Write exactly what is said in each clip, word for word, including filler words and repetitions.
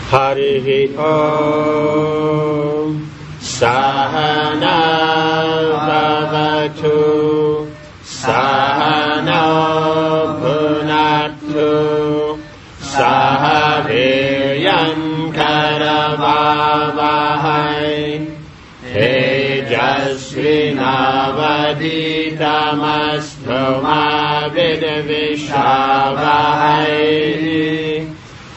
Harihi Om Sahana Bhavatu Sahana Bhunatu Sahaviryan Karavavahai Tejasvinavaditamastu ma vidvishavahai.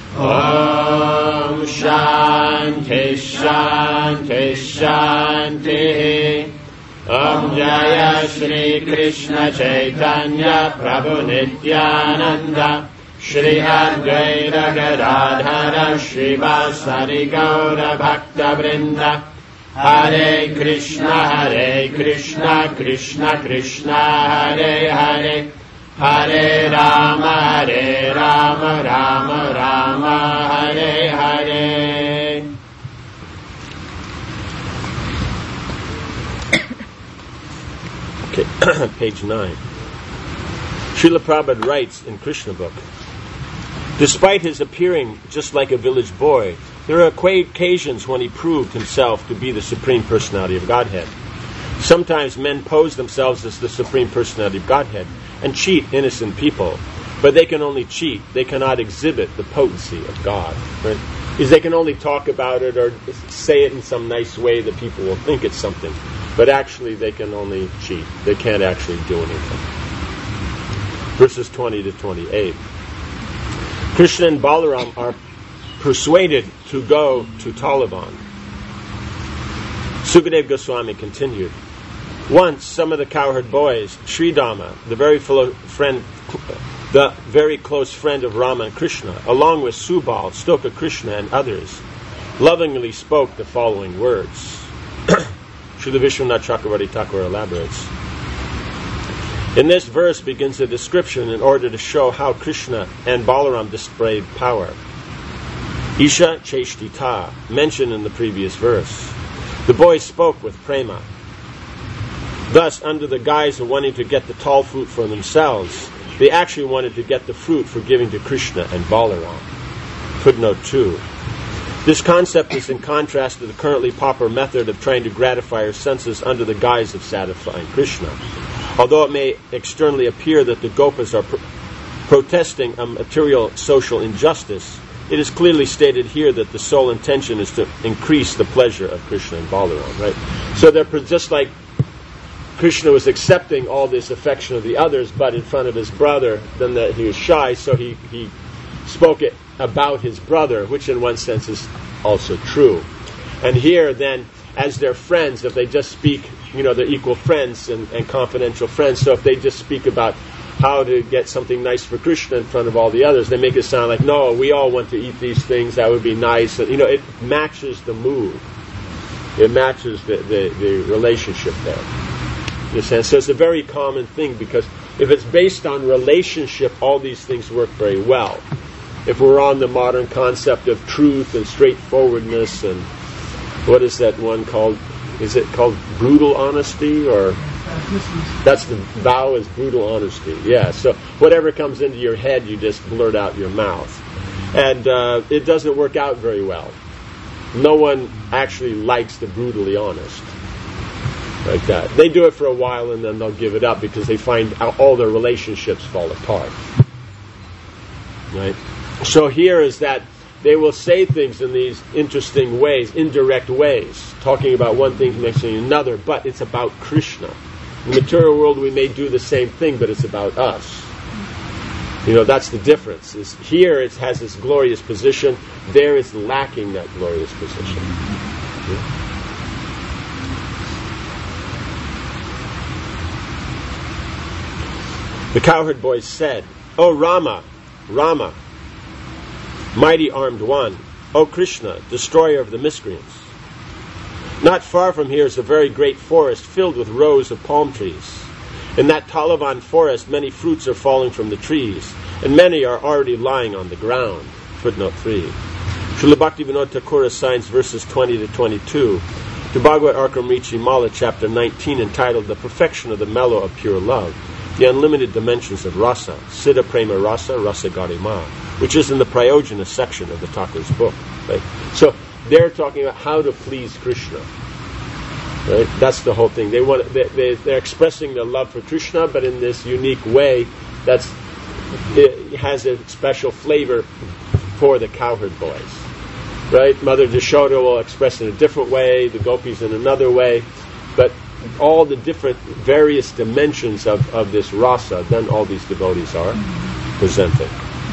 Om Shanti Shanti Shanti. Om Jaya Shri Krishna Chaitanya Prabhu Nityananda Shri Advaita Gadadhara Shri Vasari Gaura Bhakta Vrinda. Hare Krishna Hare Krishna Krishna Krishna Hare Hare Hare Rama Hare Rama Rama Rama Hare Hare. Okay, page nine. Srila Prabhupada writes in Krishna book, despite his appearing just like a village boy, there are occasions when he proved himself to be the Supreme Personality of Godhead. Sometimes men pose themselves as the Supreme Personality of Godhead and cheat innocent people, but they can only cheat. They cannot exhibit the potency of God. Right? Is they can only talk about it or say it in some nice way that people will think it's something, but actually they can only cheat. They can't actually do anything. Verses twenty to twenty-eight. Krishna and Balaram are persuaded to go to Talavan. Sukadeva Goswami continued. Once, some of the cowherd boys, Sridama, the very fellow friend, the very close friend of Rama and Krishna, along with Subal, Stoka Krishna, and others, lovingly spoke the following words. Srila Vishwanath Chakravarti Thakur elaborates. In this verse begins a description in order to show how Krishna and Balaram displayed power. Isha Cheshtita, mentioned in the previous verse. The boys spoke with prema. Thus, under the guise of wanting to get the tall fruit for themselves, they actually wanted to get the fruit for giving to Krishna and Balaram. Footnote two. This concept is in contrast to the currently popular method of trying to gratify our senses under the guise of satisfying Krishna. Although it may externally appear that the Gopas are pro- protesting a material social injustice, it is clearly stated here that the sole intention is to increase the pleasure of Krishna and Balaram, right? So they're pro- just like Krishna was accepting all this affection of the others, but in front of his brother, then that he was shy, so he, he spoke it about his brother, which in one sense is also true. And here then, as their friends, if they just speak, you know, they're equal friends and, and confidential friends, so if they just speak about how to get something nice for Krishna in front of all the others, they make it sound like, no, we all want to eat these things, that would be nice. And, you know, it matches the mood. It matches the, the, the relationship there. You understand? So it's a very common thing, because if it's based on relationship, all these things work very well. If we're on the modern concept of truth and straightforwardness and what is that one called? Is it called brutal honesty? Or that's the vow is brutal honesty. Yeah, so whatever comes into your head, you just blurt out your mouth. And uh, it doesn't work out very well. No one actually likes the brutally honest. Like that. They do it for a while and then they'll give it up because they find all their relationships fall apart. Right? So here is that they will say things in these interesting ways, indirect ways, talking about one thing, mentioning another, but it's about Krishna. In the material world we may do the same thing, but it's about us. You know, that's the difference. Is here it has this glorious position, there it's lacking that glorious position. Yeah. The cowherd boys said, "O Rama, Rama, mighty armed one, O Krishna, destroyer of the miscreants. Not far from here is a very great forest filled with rows of palm trees. In that Talavan forest many fruits are falling from the trees, and many are already lying on the ground." Footnote three. Srila Bhaktivinoda Thakur assigns verses twenty to twenty-two to Bhagavad Arkamrichi Mala, chapter nineteen, entitled The Perfection of the Mellow of Pure Love, the Unlimited Dimensions of Rasa, Siddha Prema Rasa, Rasa Garima, which is in the Prayojana section of the Thakur's book. Right? So they're talking about how to please Krishna. Right? That's the whole thing. They want they, they, they're expressing their love for Krishna, but in this unique way that's it has a special flavor for the cowherd boys. Right? Mother Yashoda will express it in a different way, the gopis in another way, but all the different various dimensions of, of this rasa, then all these devotees are presenting.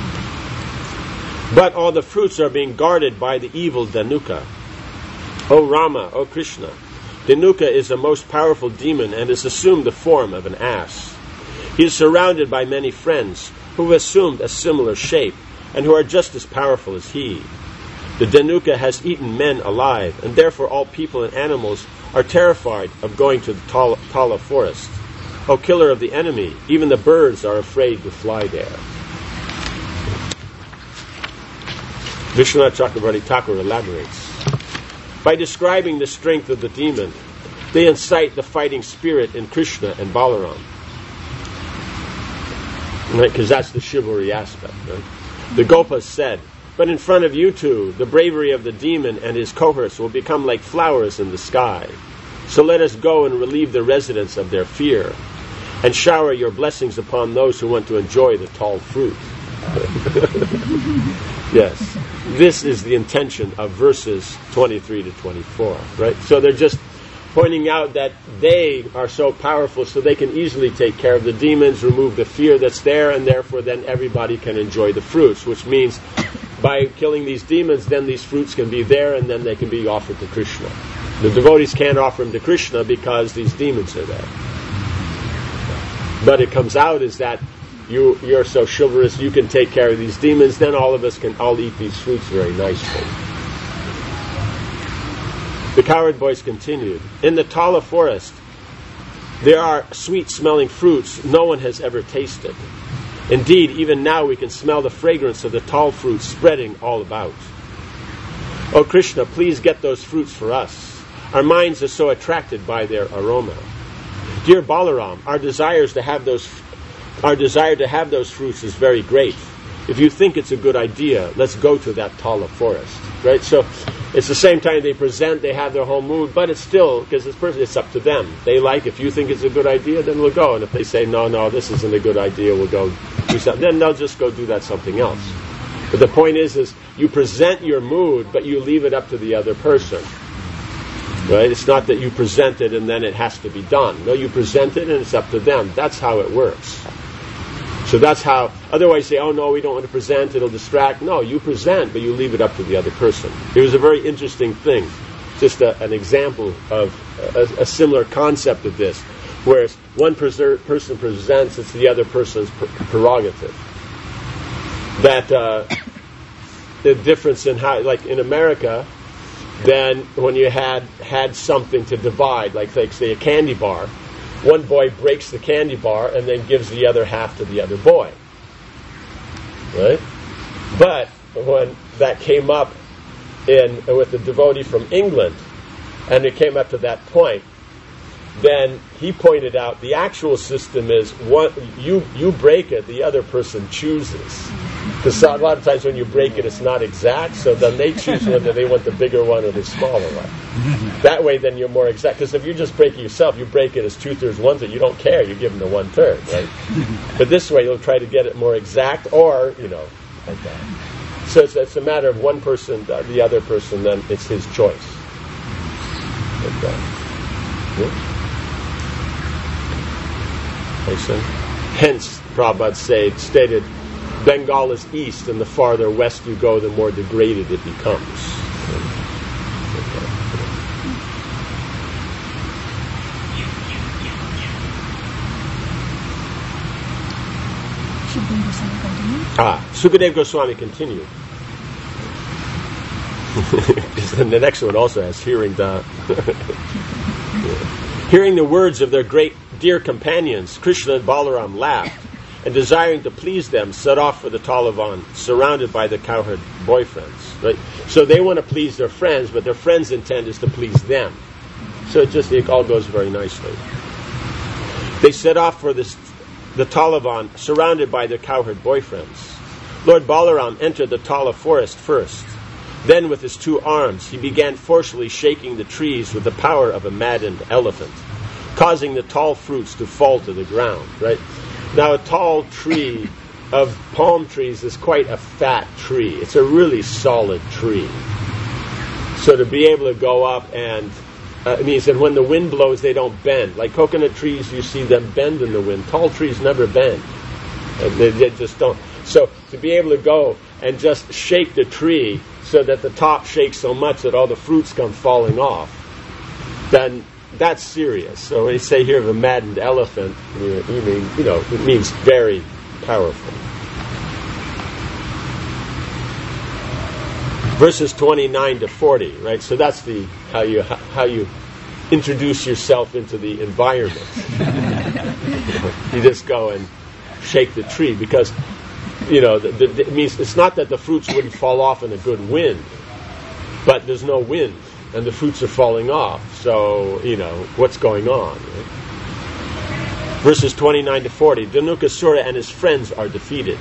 But all the fruits are being guarded by the evil Dhanuka. O Rama, O Krishna, Dhanuka is a most powerful demon and has assumed the form of an ass. He is surrounded by many friends who have assumed a similar shape and who are just as powerful as he. The Dhanuka has eaten men alive, and therefore all people and animals are terrified of going to the Tala, Tala forest. O killer of the enemy, even the birds are afraid to fly there. Vishwanath Chakravarti Thakur elaborates. By describing the strength of the demon, they incite the fighting spirit in Krishna and Balaram. Right? Because that's the chivalry aspect. Right? The Gopas said, but in front of you two, the bravery of the demon and his cohorts will become like flowers in the sky. So let us go and relieve the residents of their fear, and shower your blessings upon those who want to enjoy the tall fruit. Yes. This is the intention of verses twenty-three to twenty-four, right? So they're just pointing out that they are so powerful so they can easily take care of the demons, remove the fear that's there, and therefore then everybody can enjoy the fruits, which means by killing these demons, then these fruits can be there and then they can be offered to Krishna. The devotees can't offer them to Krishna because these demons are there. But it comes out is that You, you're so chivalrous, you can take care of these demons, then all of us can all eat these fruits very nicely. The cowherd boys continued, in the Tala forest, there are sweet-smelling fruits no one has ever tasted. Indeed, even now we can smell the fragrance of the tall fruits spreading all about. O Krishna, please get those fruits for us. Our minds are so attracted by their aroma. Dear Balaram, our desires to have those Our desire to have those fruits is very great. If you think it's a good idea, let's go to that Tala forest. Right? So it's the same time they present, they have their whole mood, but it's still, because this person, it's up to them. They like, if you think it's a good idea, then we'll go. And if they say, no, no, this isn't a good idea, we'll go do something, then they'll just go do that something else. But the point is, is you present your mood, but you leave it up to the other person. Right? It's not that you present it and then it has to be done. No, you present it and it's up to them. That's how it works. So that's how, otherwise say, oh no, we don't want to present, it'll distract. No, you present, but you leave it up to the other person. It was a very interesting thing, just a, an example of a, a similar concept of this, whereas one preser- person presents, it's the other person's pr- prerogative. That uh, the difference in how, like in America, then when you had had something to divide, like, like say a candy bar, one boy breaks the candy bar and then gives the other half to the other boy. Right? But when that came up in with the devotee from England, and it came up to that point, then he pointed out the actual system is one, you you break it, the other person chooses. Because a lot of times when you break it, it's not exact, so then they choose whether they want the bigger one or the smaller one. That way, then you're more exact. Because if you just break it yourself, you break it as two-thirds, one-third, you don't care, you give them the one-third, right? But this way, you'll try to get it more exact, or, you know, like that. So it's, it's a matter of one person, the other person, then it's his choice. Like that. Yeah? Hence, Prabhupada say, stated, Bengal is east, and the farther west you go, the more degraded it becomes. Ah, Sukadeva Goswami continued. And the next one also has hearing the hearing the words of their great dear companions, Krishna and Balaram laughed, and desiring to please them, set off for the Talavan, surrounded by the cowherd boyfriends. Right? So they want to please their friends, but their friends' intent is to please them. So it just it all goes very nicely. They set off for this, the Talavan, surrounded by their cowherd boyfriends. Lord Balaram entered the Tala forest first. Then with his two arms he began forcefully shaking the trees with the power of a maddened elephant, causing the tall fruits to fall to the ground, right? Now a tall tree of palm trees is quite a fat tree. It's a really solid tree. So to be able to go up and, uh, it means that when the wind blows they don't bend. Like coconut trees, you see them bend in the wind. Tall trees never bend. Uh, they, they just don't. So to be able to go and just shake the tree so that the top shakes so much that all the fruits come falling off, then that's serious. So when you say here of a maddened elephant, you mean, you know, it means very powerful. Verses twenty-nine to forty, right? So that's the how you how you introduce yourself into the environment. you, know, you just go and shake the tree because, you know, the, the, it means it's not that the fruits wouldn't fall off in a good wind, but there's no wind and the fruits are falling off. So, you know, what's going on? Right? Verses twenty-nine to forty, Dhanukasura and his friends are defeated.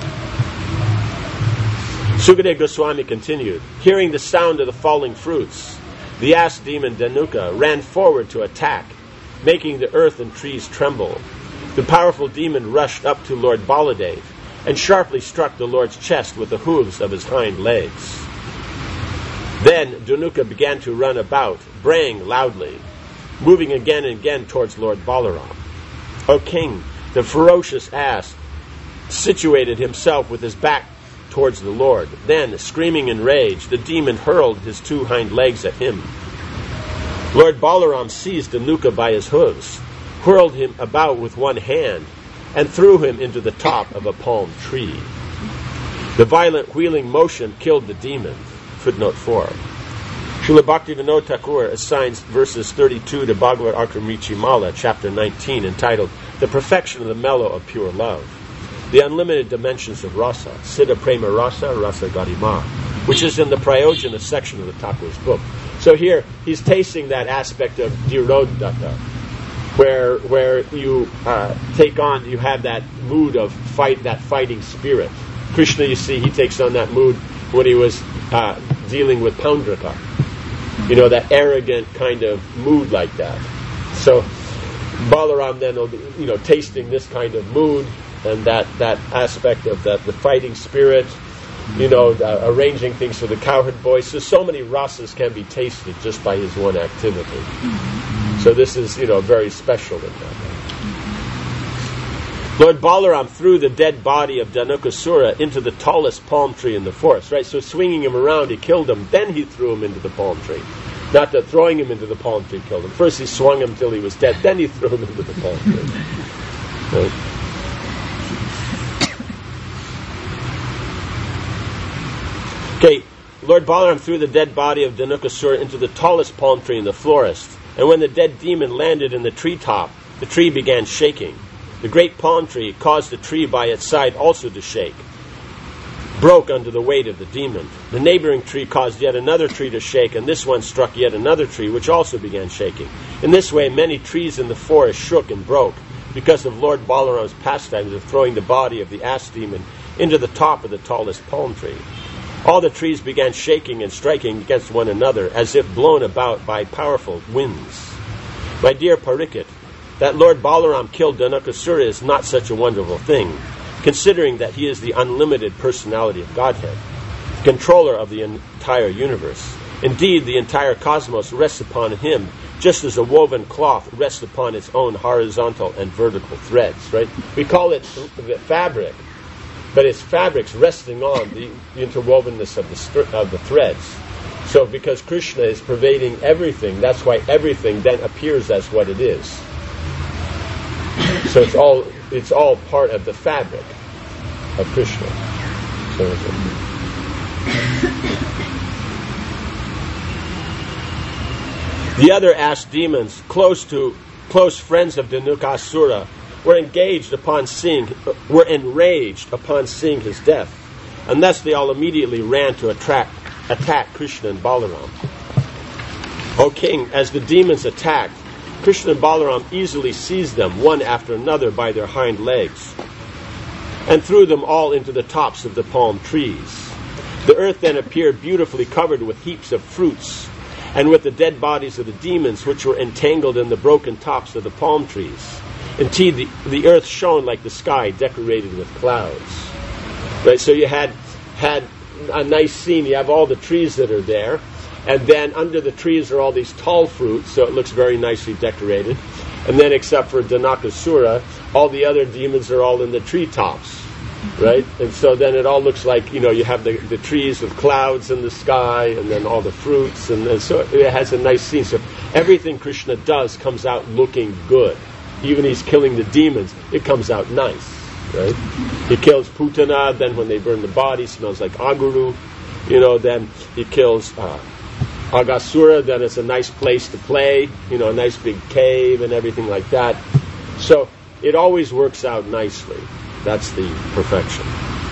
Sukadeva Goswami continued, hearing the sound of the falling fruits, the ass demon Dhanuka ran forward to attack, making the earth and trees tremble. The powerful demon rushed up to Lord Baladev and sharply struck the Lord's chest with the hooves of his hind legs. Then Dhanuka began to run about, braying loudly, moving again and again towards Lord Balaram. O king, the ferocious ass situated himself with his back towards the Lord. Then, screaming in rage, the demon hurled his two hind legs at him. Lord Balaram seized Dhanuka by his hooves, whirled him about with one hand, and threw him into the top of a palm tree. The violent wheeling motion killed the demon. Footnote four. Srila Bhaktivinoda Thakur assigns verses thirty-two to Bhagavad Akramrichi Mala, chapter nineteen, entitled The Perfection of the Mellow of Pure Love. The unlimited dimensions of rasa, Siddha Prema Rasa, Rasa Garima, which is in the Prayojana section of the Thakur's book. So here, he's tasting that aspect of Dhirodhata, where where you uh, take on, you have that mood of fight, that fighting spirit. Krishna, you see, he takes on that mood when he was uh, dealing with Paundraka. You know, that arrogant kind of mood like that. So Balaram then, you know, tasting this kind of mood, and that, that aspect of that, the fighting spirit, you know, the, arranging things for the cowherd boys. So, so many rasas can be tasted just by his one activity. Mm-hmm. So this is, you know, very special in that way. Lord Balaram threw the dead body of Dhanukasura into the tallest palm tree in the forest, right? So swinging him around, he killed him. Then he threw him into the palm tree. Not that throwing him into the palm tree killed him. First he swung him till he was dead. Then he threw him into the palm tree. Right? Okay, Lord Balaram threw the dead body of Dhanukasura into the tallest palm tree in the forest, and when the dead demon landed in the treetop, the tree began shaking. The great palm tree caused the tree by its side also to shake, broke under the weight of the demon. The neighboring tree caused yet another tree to shake, and this one struck yet another tree, which also began shaking. In this way, many trees in the forest shook and broke, because of Lord Balaram's pastimes of throwing the body of the ass demon into the top of the tallest palm tree. All the trees began shaking and striking against one another, as if blown about by powerful winds. My dear Parikit, that Lord Balaram killed Dhanukasura is not such a wonderful thing, considering that he is the unlimited personality of Godhead, the controller of the entire universe. Indeed, the entire cosmos rests upon him, just as a woven cloth rests upon its own horizontal and vertical threads, right? We call it the fabric, but it's fabrics resting on the, the interwovenness of the, str- of the threads. So because Krishna is pervading everything, that's why everything then appears as what it is. So it's all it's all part of the fabric of Krishna. So the other ass demons, close to close friends of Dhanukasura, were engaged upon seeing, were enraged upon seeing his death, and thus they all immediately ran to attract, attack Krishna and Balaram. O king, as the demons attacked, Krishna and Balaram easily seized them one after another by their hind legs and threw them all into the tops of the palm trees. The earth then appeared beautifully covered with heaps of fruits, and with the dead bodies of the demons, which were entangled in the broken tops of the palm trees. Indeed, the, the earth shone like the sky, decorated with clouds. Right, so you had had a nice scene. You have all the trees that are there, and then under the trees are all these tall fruits, so it looks very nicely decorated. And then, except for Danakasura, all the other demons are all in the treetops. Right? And so then it all looks like, you know, you have the, the trees with clouds in the sky, and then all the fruits, and, and so it has a nice scene. So everything Krishna does comes out looking good. Even he's killing the demons, it comes out nice. Right? He kills Putana, then when they burn the body, smells like aguru. You know, then he kills uh, Agasura, then it's a nice place to play, you know, a nice big cave and everything like that. So it always works out nicely. That's the perfection.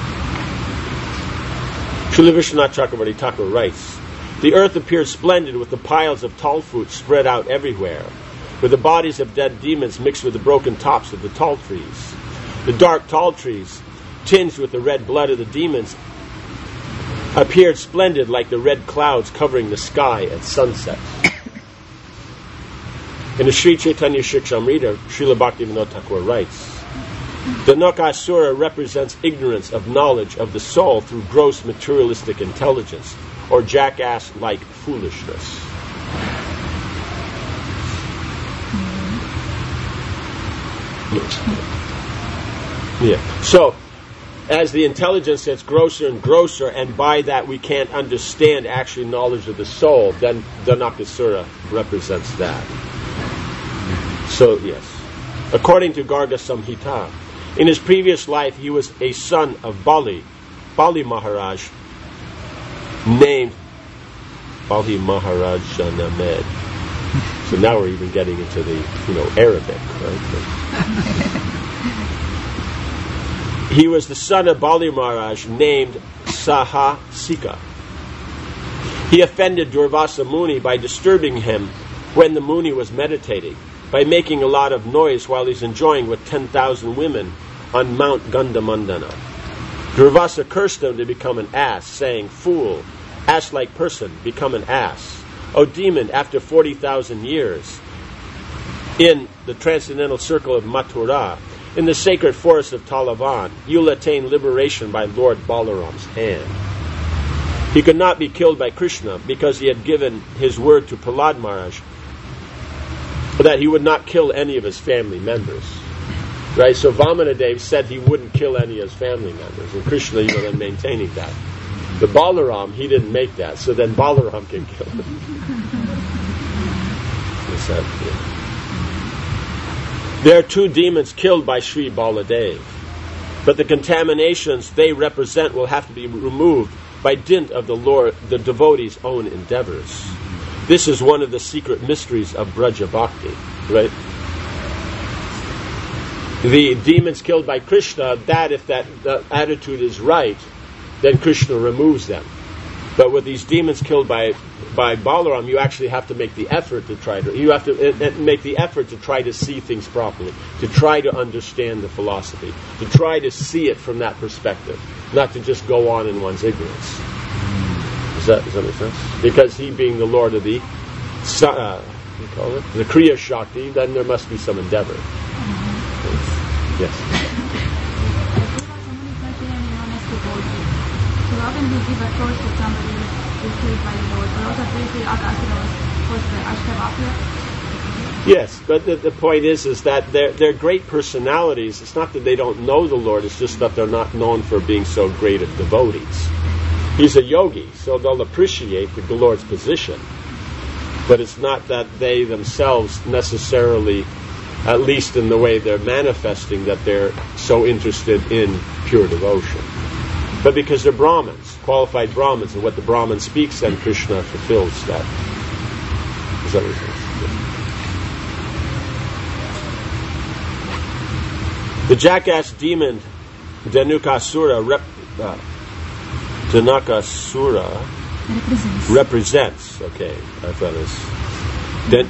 Srila Vishwanath Chakravarti Thakur writes, the earth appeared splendid with the piles of tall fruit spread out everywhere, with the bodies of dead demons mixed with the broken tops of the tall trees. The dark tall trees, tinged with the red blood of the demons, appeared splendid like the red clouds covering the sky at sunset. In the Sri Chaitanya Shikshamrita, Srila Bhaktivinoda Thakur writes, the Nakasura represents ignorance of knowledge of the soul through gross materialistic intelligence, or jackass-like foolishness. Yeah. So, as the intelligence gets grosser and grosser, and by that we can't understand actually knowledge of the soul, then the Nakasura represents that. So, yes. According to Garga Samhita, in his previous life he was a son of Bali, Bali Maharaj, named Bali Maharaj Named. So now we're even getting into the, you know, Arabic, right? He was the son of Bali Maharaj named Sahasika. He offended Durvasa Muni by disturbing him when the Muni was meditating, by making a lot of noise while he's enjoying with ten thousand women on Mount Gandhamandana. Durvasa cursed him to become an ass, saying, fool, ass-like person, become an ass. O demon, after forty thousand years, in the transcendental circle of Mathura, in the sacred forest of Talavan, you'll attain liberation by Lord Balaram's hand. He could not be killed by Krishna because he had given his word to Prahlad Maharaj that he would not kill any of his family members. Right? So Vamanadev said he wouldn't kill any of his family members, and Krishna, you know, then maintaining that. The Balaram, he didn't make that, so then Balaram can kill him. That, yeah. There are two demons killed by Sri Baladev, but the contaminations they represent will have to be removed by dint of the Lord, the devotee's own endeavors. This is one of the secret mysteries of Braja Bhakti, right? The demons killed by Krishna, that if that the attitude is right, then Krishna removes them. But with these demons killed by by Balaram, you actually have to make the effort to try to you have to uh, make the effort to try to see things properly, to try to understand the philosophy, to try to see it from that perspective, not to just go on in one's ignorance. Does that, does that make sense? Because he being the Lord of the uh, what do you call it? The Kriya Shakti, then there must be some endeavor. Yes. How can we give a torch to somebody who's killed by the Lord? But also briefly, Agasura was the Ashtavakya. Yes, but the, the point is is that they're, they're great personalities. It's not that they don't know the Lord, it's just that they're not known for being so great of devotees. He's a yogi, so they'll appreciate the Lord's position. But it's not that they themselves necessarily, at least in the way they're manifesting, that they're so interested in pure devotion. But because they're Brahmins, qualified Brahmins, and what the Brahman speaks, then Krishna fulfills that. Is that what it is? The jackass demon Dhanukasura rep, uh, Dhanukasura represents. represents. Okay, I thought it was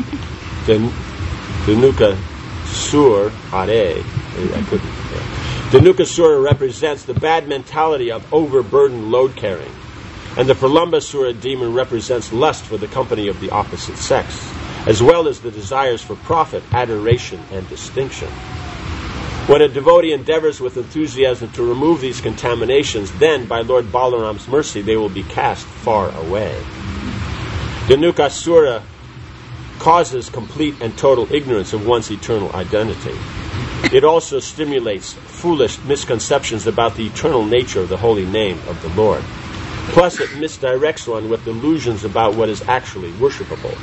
Den, Den, Dhanukasur Hare. I couldn't. Yeah. Dhanukasura represents the bad mentality of overburdened load carrying, and the Pralambasura demon represents lust for the company of the opposite sex, as well as the desires for profit, adoration, and distinction. When a devotee endeavors with enthusiasm to remove these contaminations, then, by Lord Balaram's mercy, they will be cast far away. Dhanukasura causes complete and total ignorance of one's eternal identity. It also stimulates foolish misconceptions about the eternal nature of the holy name of the Lord. Plus, it misdirects one with illusions about what is actually worshipable.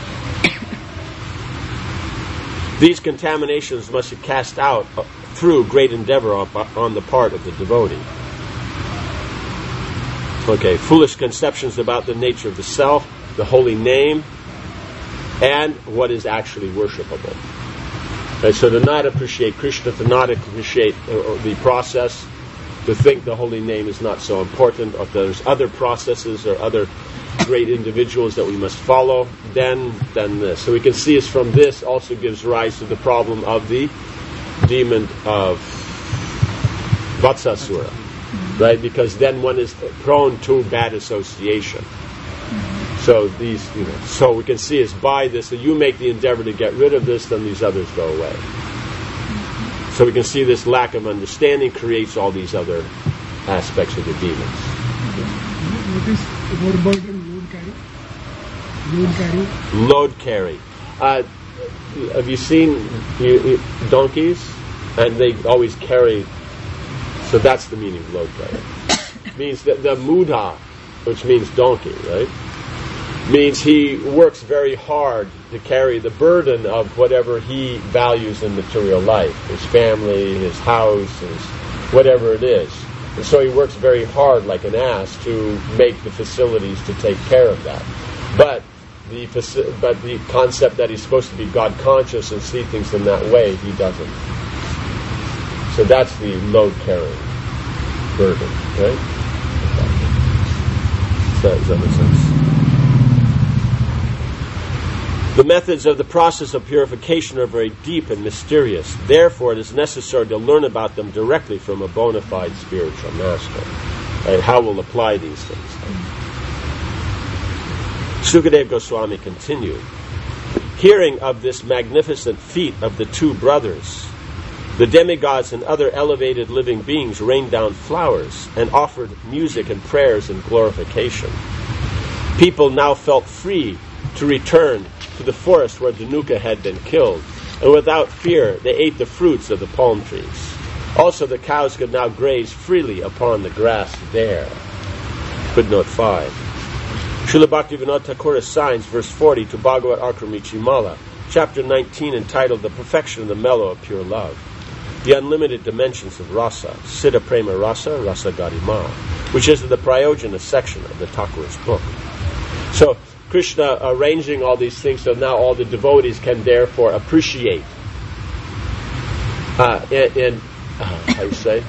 These contaminations must be cast out through great endeavor on the part of the devotee. Okay, foolish conceptions about the nature of the self, the holy name, and what is actually worshipable. Okay, so to not appreciate Krishna, to not appreciate uh, the process, to think the holy name is not so important, or there's other processes or other great individuals that we must follow, then then this. So we can see as from this also gives rise to the problem of the demon of Vatsasura, right? Because then one is prone to bad association. So these, you know, so we can see is by this, that you make the endeavor to get rid of this, then these others go away. So we can see this lack of understanding creates all these other aspects of the demons. What is overburden load carry? Load carry? Load carry. Uh, have you seen you, you, donkeys? And they always carry, so that's the meaning of load carry. It means that the mudha, which means donkey, right? Means he works very hard to carry the burden of whatever he values in material life, his family, his house, his whatever it is. And so he works very hard like an ass to make the facilities to take care of that. But the faci- but the concept that he's supposed to be God conscious and see things in that way, he doesn't. So that's the load carrying burden, right? So, does that make sense? The methods of the process of purification are very deep and mysterious. Therefore, it is necessary to learn about them directly from a bona fide spiritual master. And how we'll apply these things. Sukadeva Goswami continued. Hearing of this magnificent feat of the two brothers, the demigods and other elevated living beings rained down flowers and offered music and prayers in glorification. People now felt free to return to the forest where Dhanuka had been killed, and without fear they ate the fruits of the palm trees. Also the cows could now graze freely upon the grass there. Footnote five. Srila Bhaktivinoda Thakur assigns verse forty to Bhagavad Akramiti Mala, chapter nineteen, entitled The Perfection of the Mellow of Pure Love, the unlimited dimensions of rasa, Siddha Prema Rasa, Rasa Garima, which is the Prayojana section of the Thakur's book. So, Krishna arranging all these things so now all the devotees can therefore appreciate uh, in, in uh, how do you say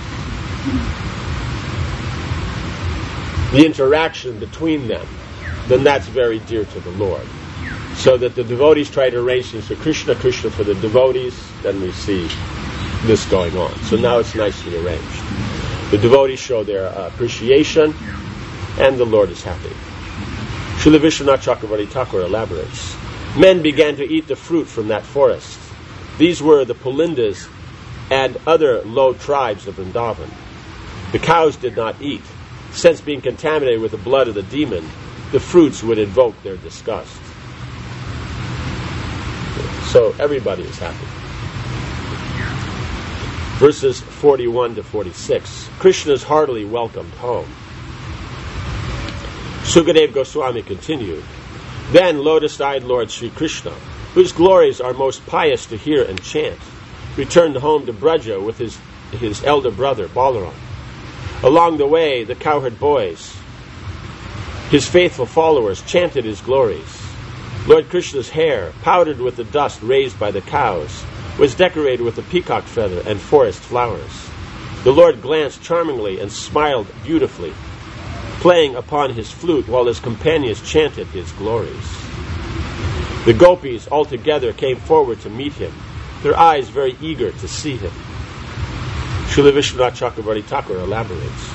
the interaction between them, then that's very dear to the Lord. So that the devotees try to arrange things for Krishna, Krishna for the devotees, then we see this going on. So now it's nicely arranged. The devotees show their uh, appreciation, and the Lord is happy. Srila Vishwanath Chakravarti Thakur elaborates. Men began to eat the fruit from that forest. These were the Pulindas and other low tribes of Vrindavan. The cows did not eat, since being contaminated with the blood of the demon, the fruits would invoke their disgust. So everybody is happy. Verses forty-one to forty-six. Krishna is heartily welcomed home. Sukadeva Goswami continued. Then lotus-eyed Lord Sri Krishna, whose glories are most pious to hear and chant, returned home to Braja with his, his elder brother Balaram. Along the way, the cowherd boys, his faithful followers, chanted his glories. Lord Krishna's hair, powdered with the dust raised by the cows, was decorated with a peacock feather and forest flowers. The Lord glanced charmingly and smiled beautifully, playing upon his flute while his companions chanted his glories. The gopis altogether came forward to meet him, their eyes very eager to see him. Srila Vishwanath Chakravarti Thakur elaborates.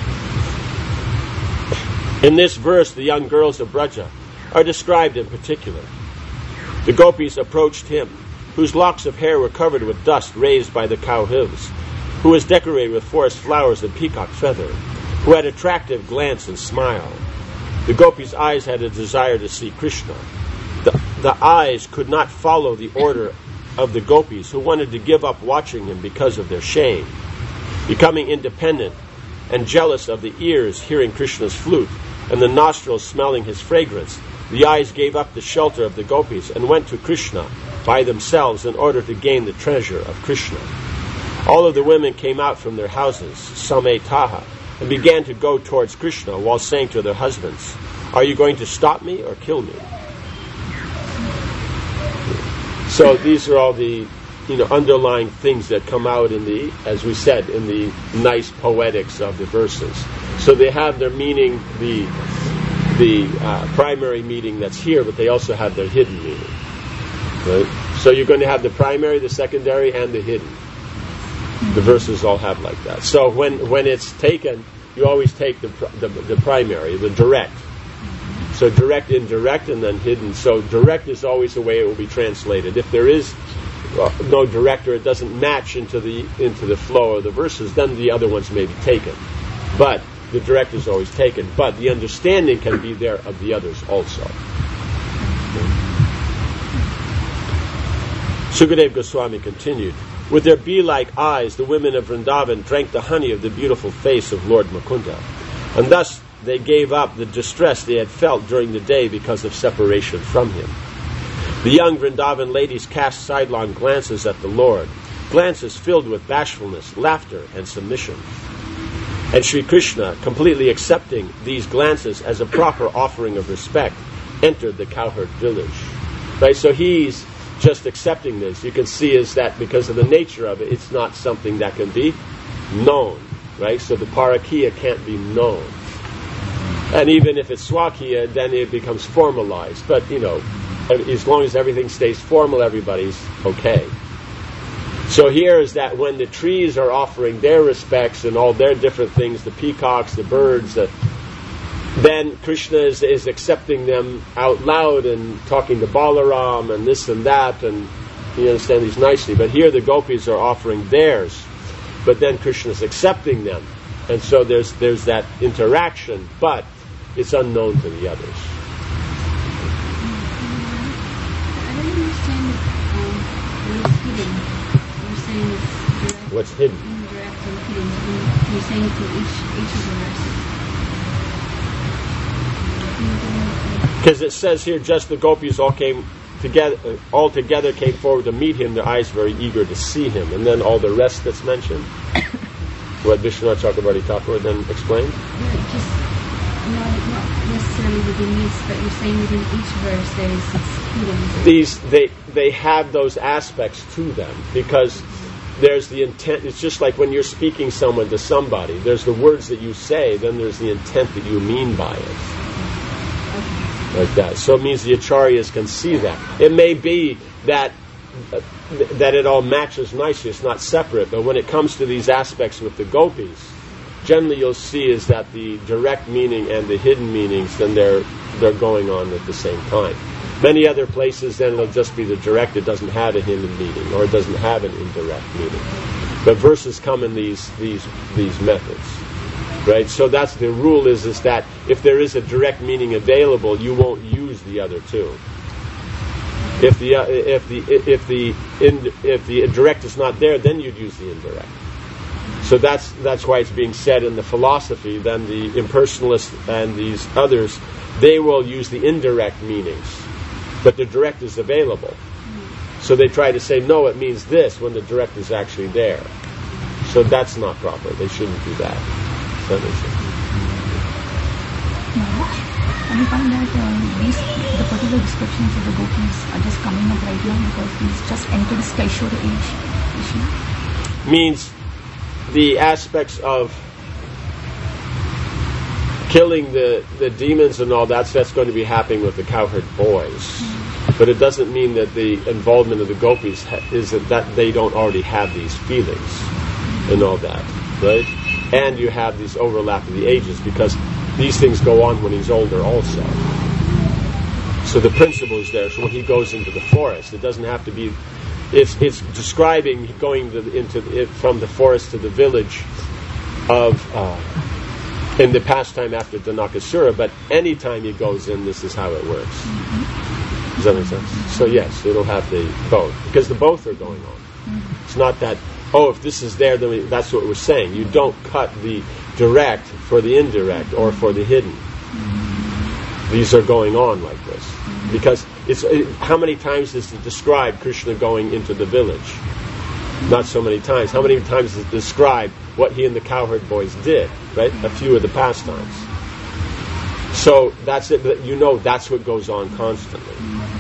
In this verse, the young girls of Braja are described in particular. The gopis approached him, whose locks of hair were covered with dust raised by the cow hooves, who was decorated with forest flowers and peacock feather, who had attractive glance and smile. The gopis' eyes had a desire to see Krishna. The, the eyes could not follow the order of the gopis, who wanted to give up watching him because of their shame. Becoming independent and jealous of the ears hearing Krishna's flute and the nostrils smelling his fragrance, the eyes gave up the shelter of the gopis and went to Krishna by themselves in order to gain the treasure of Krishna. All of the women came out from their houses, sametaha, and began to go towards Krishna while saying to their husbands, "Are you going to stop me or kill me?" So these are all the, you know, underlying things that come out in the, as we said, in the nice poetics of the verses. So they have their meaning, the the uh, primary meaning that's here, but they also have their hidden meaning. Right? So you're going to have the primary, the secondary, and the hidden. The verses all have like that. So when when it's taken, you always take the the, the primary, the direct. So direct, indirect, and then hidden. So direct is always the way it will be translated. If there is uh, no direct, or it doesn't match into the into the flow of the verses, then the other ones may be taken. But the direct is always taken. But the understanding can be there of the others also. Sukadeva Goswami continued, "With their bee-like eyes, the women of Vrindavan drank the honey of the beautiful face of Lord Mukunda, and thus they gave up the distress they had felt during the day because of separation from him. The young Vrindavan ladies cast sidelong glances at the Lord, glances filled with bashfulness, laughter, and submission. And Sri Krishna, completely accepting these glances as a proper offering of respect, entered the cowherd village." Right, so he's just accepting this. You can see is that because of the nature of it, it's not something that can be known. Right, so the parakiya can't be known. And even if it's swakiya, then it becomes formalized. But, you know, as long as everything stays formal, everybody's okay. So here is that when the trees are offering their respects and all their different things, the peacocks, the birds, the, then Krishna is, is accepting them out loud and talking to Balaram and this and that, and you understand these nicely. But here the gopis are offering theirs, but then Krishna is accepting them. And so there's there's that interaction, but it's unknown to the others. I don't understand um, what is hidden. You're saying it's direct. What's hidden? Indirect and hidden. You're saying to each each of the verses. Because it says here, just the gopis all came together, uh, all together came forward to meet him. Their eyes very eager to see him, and then all the rest that's mentioned. What Vishwanath Chakravarti Thakur then explained? Yeah, just not, not necessarily within these, but you're saying within each verse there is it's hidden. These they they have those aspects to them because there's the intent. It's just like when you're speaking someone to somebody. There's the words that you say, then there's the intent that you mean by it. Okay. Like that. So it means the acharyas can see that. It may be that uh, th- that it all matches nicely. It's not separate. But when it comes to these aspects with the gopis, generally you'll see is that the direct meaning and the hidden meanings, then they're they're going on at the same time. Many other places, then it'll just be the direct. It doesn't have a hidden meaning, or it doesn't have an indirect meaning. But verses come in these these these methods, right? So that's the rule: is is that if there is a direct meaning available, you won't use the other two. If the uh, if the if the in, if the direct is not there, then you'd use the indirect. So that's that's why it's being said in the philosophy. Then the impersonalists and these others, they will use the indirect meanings, but the direct is available. So they try to say, no, it means this, when the direct is actually there. So that's not proper. They shouldn't do that. So that makes sense. And we find that uh, these, the particular descriptions of the gopis are just coming up right now because he's just entered his Kaishora age. Issue. Means the aspects of killing the, the demons and all that, so that's going to be happening with the cowherd boys. Mm-hmm. But it doesn't mean that the involvement of the gopis ha- is that, that they don't already have these feelings. and all that, right? And you have these overlap of the ages because these things go on when he's older also. So the principle is there. So when he goes into the forest, it doesn't have to be. It's it's describing going to, into it from the forest to the village of uh, in the pastime after Danakasura. But any time he goes in, this is how it works. Does that make sense? So yes, it'll have the both because the both are going on. It's not that oh, if this is there, then we, that's what we're saying. You don't cut the direct for the indirect or for the hidden. These are going on like this. Because it's it, how many times does it describe Krishna going into the village? Not so many times. How many times does it describe what he and the cowherd boys did? Right? A few of the pastimes. So that's it. You know that's what goes on constantly.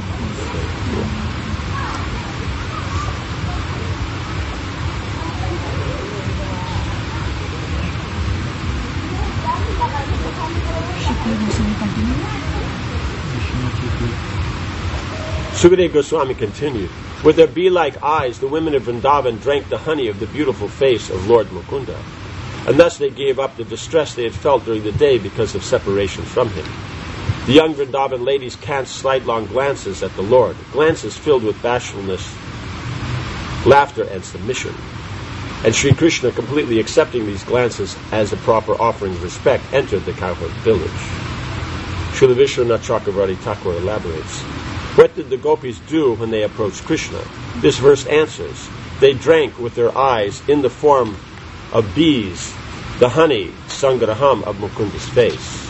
Sukadeva Goswami continued, with their bee-like eyes, the women of Vrindavan drank the honey of the beautiful face of Lord Mukunda, and thus they gave up the distress they had felt during the day because of separation from him. The young Vrindavan ladies cast sidelong glances at the Lord, glances filled with bashfulness, laughter, and submission. And Sri Krishna, completely accepting these glances as a proper offering of respect, entered the cowherd village. Srila Vishwanath Chakravarti Thakur elaborates, what did the gopis do when they approached Krishna? This verse answers, they drank with their eyes in the form of bees the honey, sangraham, of Mukunda's face.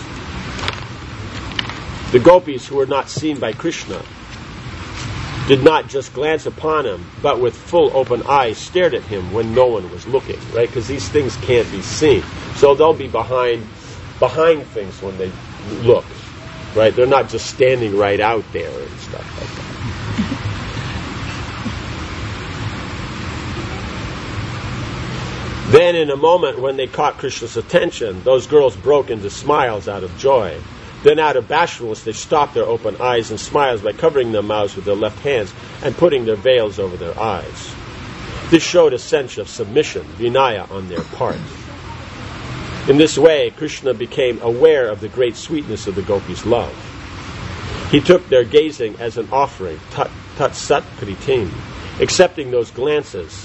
The gopis who were not seen by Krishna did not just glance upon him, but with full open eyes stared at him when no one was looking, right? Because these things can't be seen. So they'll be behind behind things when they look, right? They're not just standing right out there and stuff like that. Then in a moment when they caught Krishna's attention, those girls broke into smiles out of joy. Then out of bashfulness they stopped their open eyes and smiles by covering their mouths with their left hands and putting their veils over their eyes. This showed a sense of submission, vinaya, on their part. In this way, Krishna became aware of the great sweetness of the gopis' love. He took their gazing as an offering, tat, tat sat kritim, accepting those glances,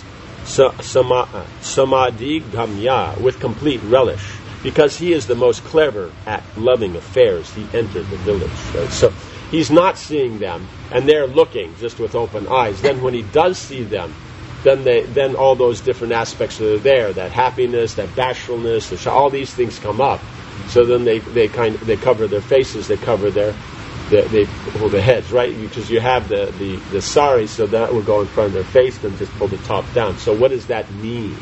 samadhi gamya, with complete relish. Because he is the most clever at loving affairs, he entered the village. Right? So he's not seeing them, and they're looking just with open eyes. Then when he does see them, then they, then all those different aspects that are there, that happiness, that bashfulness, the, all these things come up. So then they, they kind of, they cover their faces, they cover their, they, they hold their heads, right? Because you have the, the, the sari, so that will go in front of their face, then just pull the top down. So what does that mean?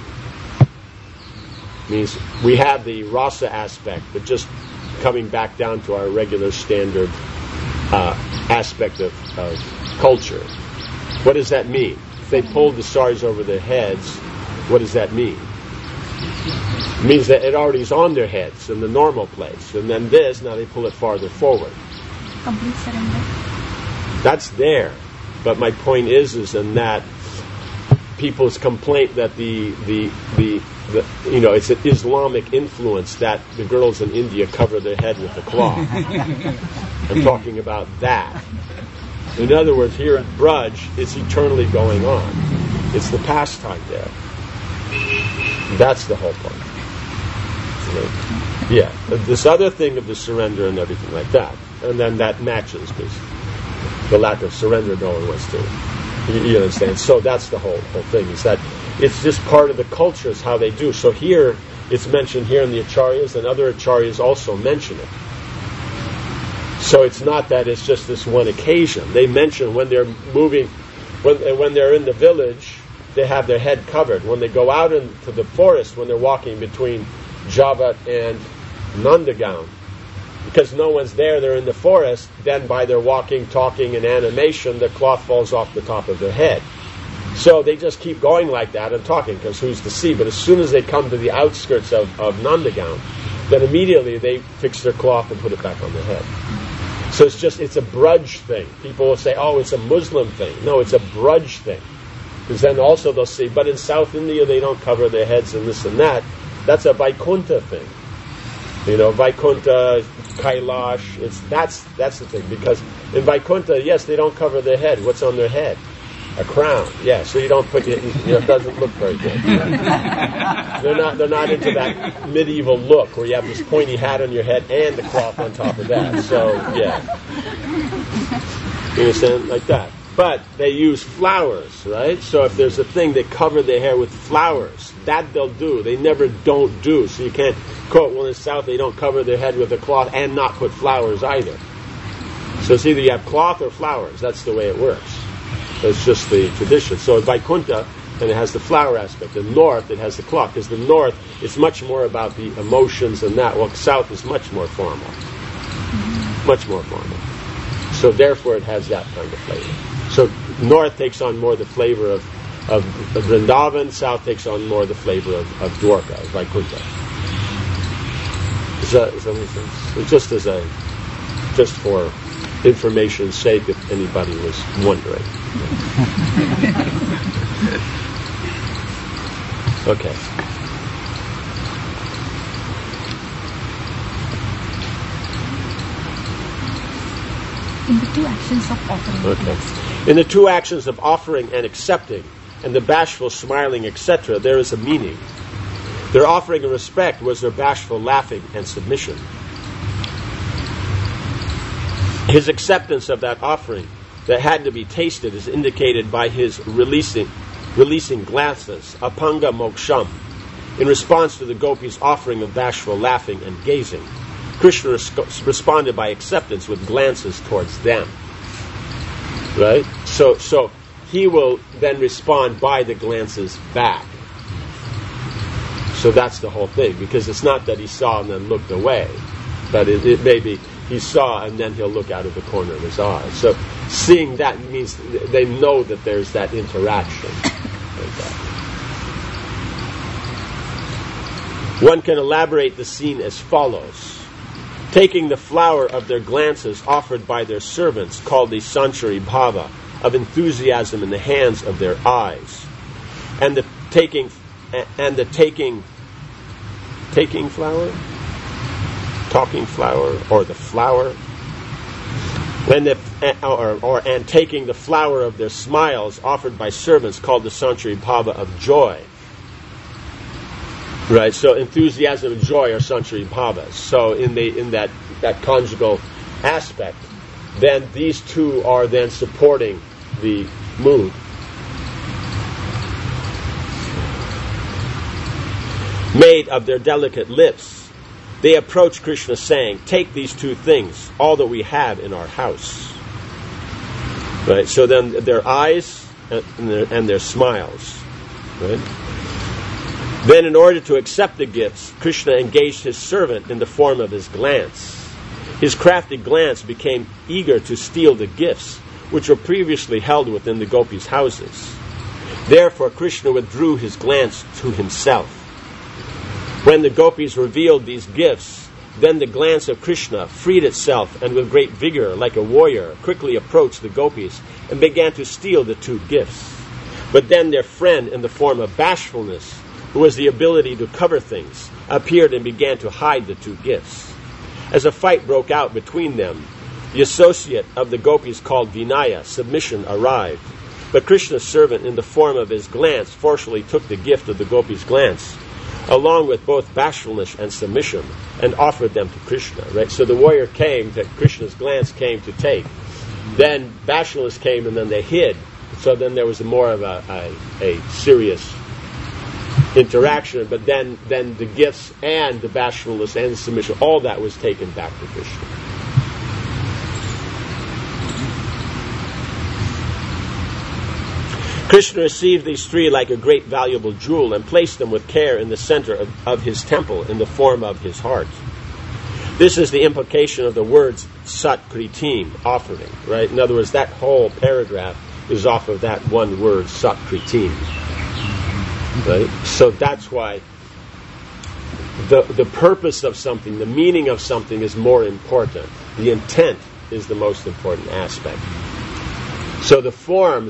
Means we have the rasa aspect, but just coming back down to our regular standard uh, aspect of, of culture. What does that mean? If they pulled the saris over their heads, what does that mean? It means that it already is on their heads in the normal place. And then this, now they pull it farther forward. Complete surrender. That's there. But my point is, is in that people's complaint that the, the, the, the, you know, it's an Islamic influence that the girls in India cover their head with a cloth. I'm talking about that. In other words, here in Braj, it's eternally going on. It's the pastime there. That's the whole point. So, yeah, this other thing of the surrender and everything like that, and then that matches because the lack of surrender no one wants to. You, you understand? So that's the whole whole thing. Is that it's just part of the culture is how they do. So here it's mentioned here in the acharyas, and other acharyas also mention it. So it's not that it's just this one occasion. They mention when they're moving, when when they're in the village, they have their head covered. When they go out into the forest, when they're walking between Javat and Nandagaon, because no one's there, they're in the forest, then by their walking, talking, and animation, the cloth falls off the top of their head. So they just keep going like that and talking, because who's to see? But as soon as they come to the outskirts of, of Nandagaon, then immediately they fix their cloth and put it back on their head. So it's just, it's a Braj thing. People will say, oh, it's a Muslim thing. No, it's a Braj thing. Because then also they'll see, but in South India they don't cover their heads and this and that. That's a Vaikuntha thing. You know, Vaikuntha, Kailash, it's, that's, that's the thing. Because in Vaikuntha, yes, they don't cover their head. What's on their head? A crown. Yeah, so you don't put, you know, it doesn't look very good. they're not, they're not into that medieval look where you have this pointy hat on your head and the cloth on top of that. So, yeah. You understand? Like that. But they use flowers, right? So if there's a thing, they cover their hair with flowers. That they'll do. They never don't do. So you can't quote, well, in the South they don't cover their head with a cloth and not put flowers either. So it's either you have cloth or flowers. That's the way it works. It's just the tradition. So in Vaikuntha, and it has the flower aspect. The North, it has the cloth. Because the North, it's much more about the emotions and that. Well, South is much more formal. Much more formal. So therefore it has that kind of flavor. So North takes on more the flavor of, of, of Vrindavan, South takes on more the flavor of, of Dwarka, of Vaikuntha. Does that, does that make sense? It's just as a, just for information's sake, if anybody was wondering. Okay. In the two actions of offering. Okay. In the two actions of offering and accepting, and the bashful smiling, et cetera, there is a meaning. Their offering of respect was their bashful laughing and submission. His acceptance of that offering that had to be tasted is indicated by his releasing, releasing glances, apanga moksham, in response to the gopis' offering of bashful laughing and gazing. Krishna res- responded by acceptance with glances towards them. Right? So, so he will then respond by the glances back. So that's the whole thing, because it's not that he saw and then looked away, but it, it may be he saw and then he'll look out of the corner of his eye. So seeing that means they know that there's that interaction. Like that. One can elaborate the scene as follows. Taking the flower of their glances offered by their servants, called the Sanchari Bhava, of enthusiasm in the hands of their eyes, and the taking and the taking taking flower, talking flower, or the flower, and the or, or and taking the flower of their smiles offered by servants, called the Sanchari Bhava of joy. Right, so enthusiasm and joy are Sanchari Bhavas. So in the in that, that conjugal aspect, then these two are then supporting the mood. Made of their delicate lips, they approach Krishna saying, take these two things, all that we have in our house. Right, so then their eyes and their, and their smiles. Right? Then in order to accept the gifts, Krishna engaged his servant in the form of his glance. His crafty glance became eager to steal the gifts, which were previously held within the gopis' houses. Therefore Krishna withdrew his glance to himself. When the gopis revealed these gifts, then the glance of Krishna freed itself and with great vigor, like a warrior, quickly approached the gopis and began to steal the two gifts. But then their friend, in the form of bashfulness, who has the ability to cover things, appeared and began to hide the two gifts. As a fight broke out between them, the associate of the gopis called Vinaya, submission, arrived. But Krishna's servant, in the form of his glance, forcefully took the gift of the gopis' glance, along with both bashfulness and submission, and offered them to Krishna. Right? So the warrior came, that Krishna's glance came to take. Then bashfulness came, and then they hid. So then there was more of a, a, a serious interaction, but then, then the gifts and the bashfulness and the submission, all that was taken back to Krishna. Krishna received these three like a great valuable jewel and placed them with care in the center of, of his temple in the form of his heart. This is the implication of the words Sat Kritim, offering, right? In other words, that whole paragraph is off of that one word, Sat Kritim. Right? So that's why the the purpose of something, the meaning of something is more important. The intent is the most important aspect. So the forms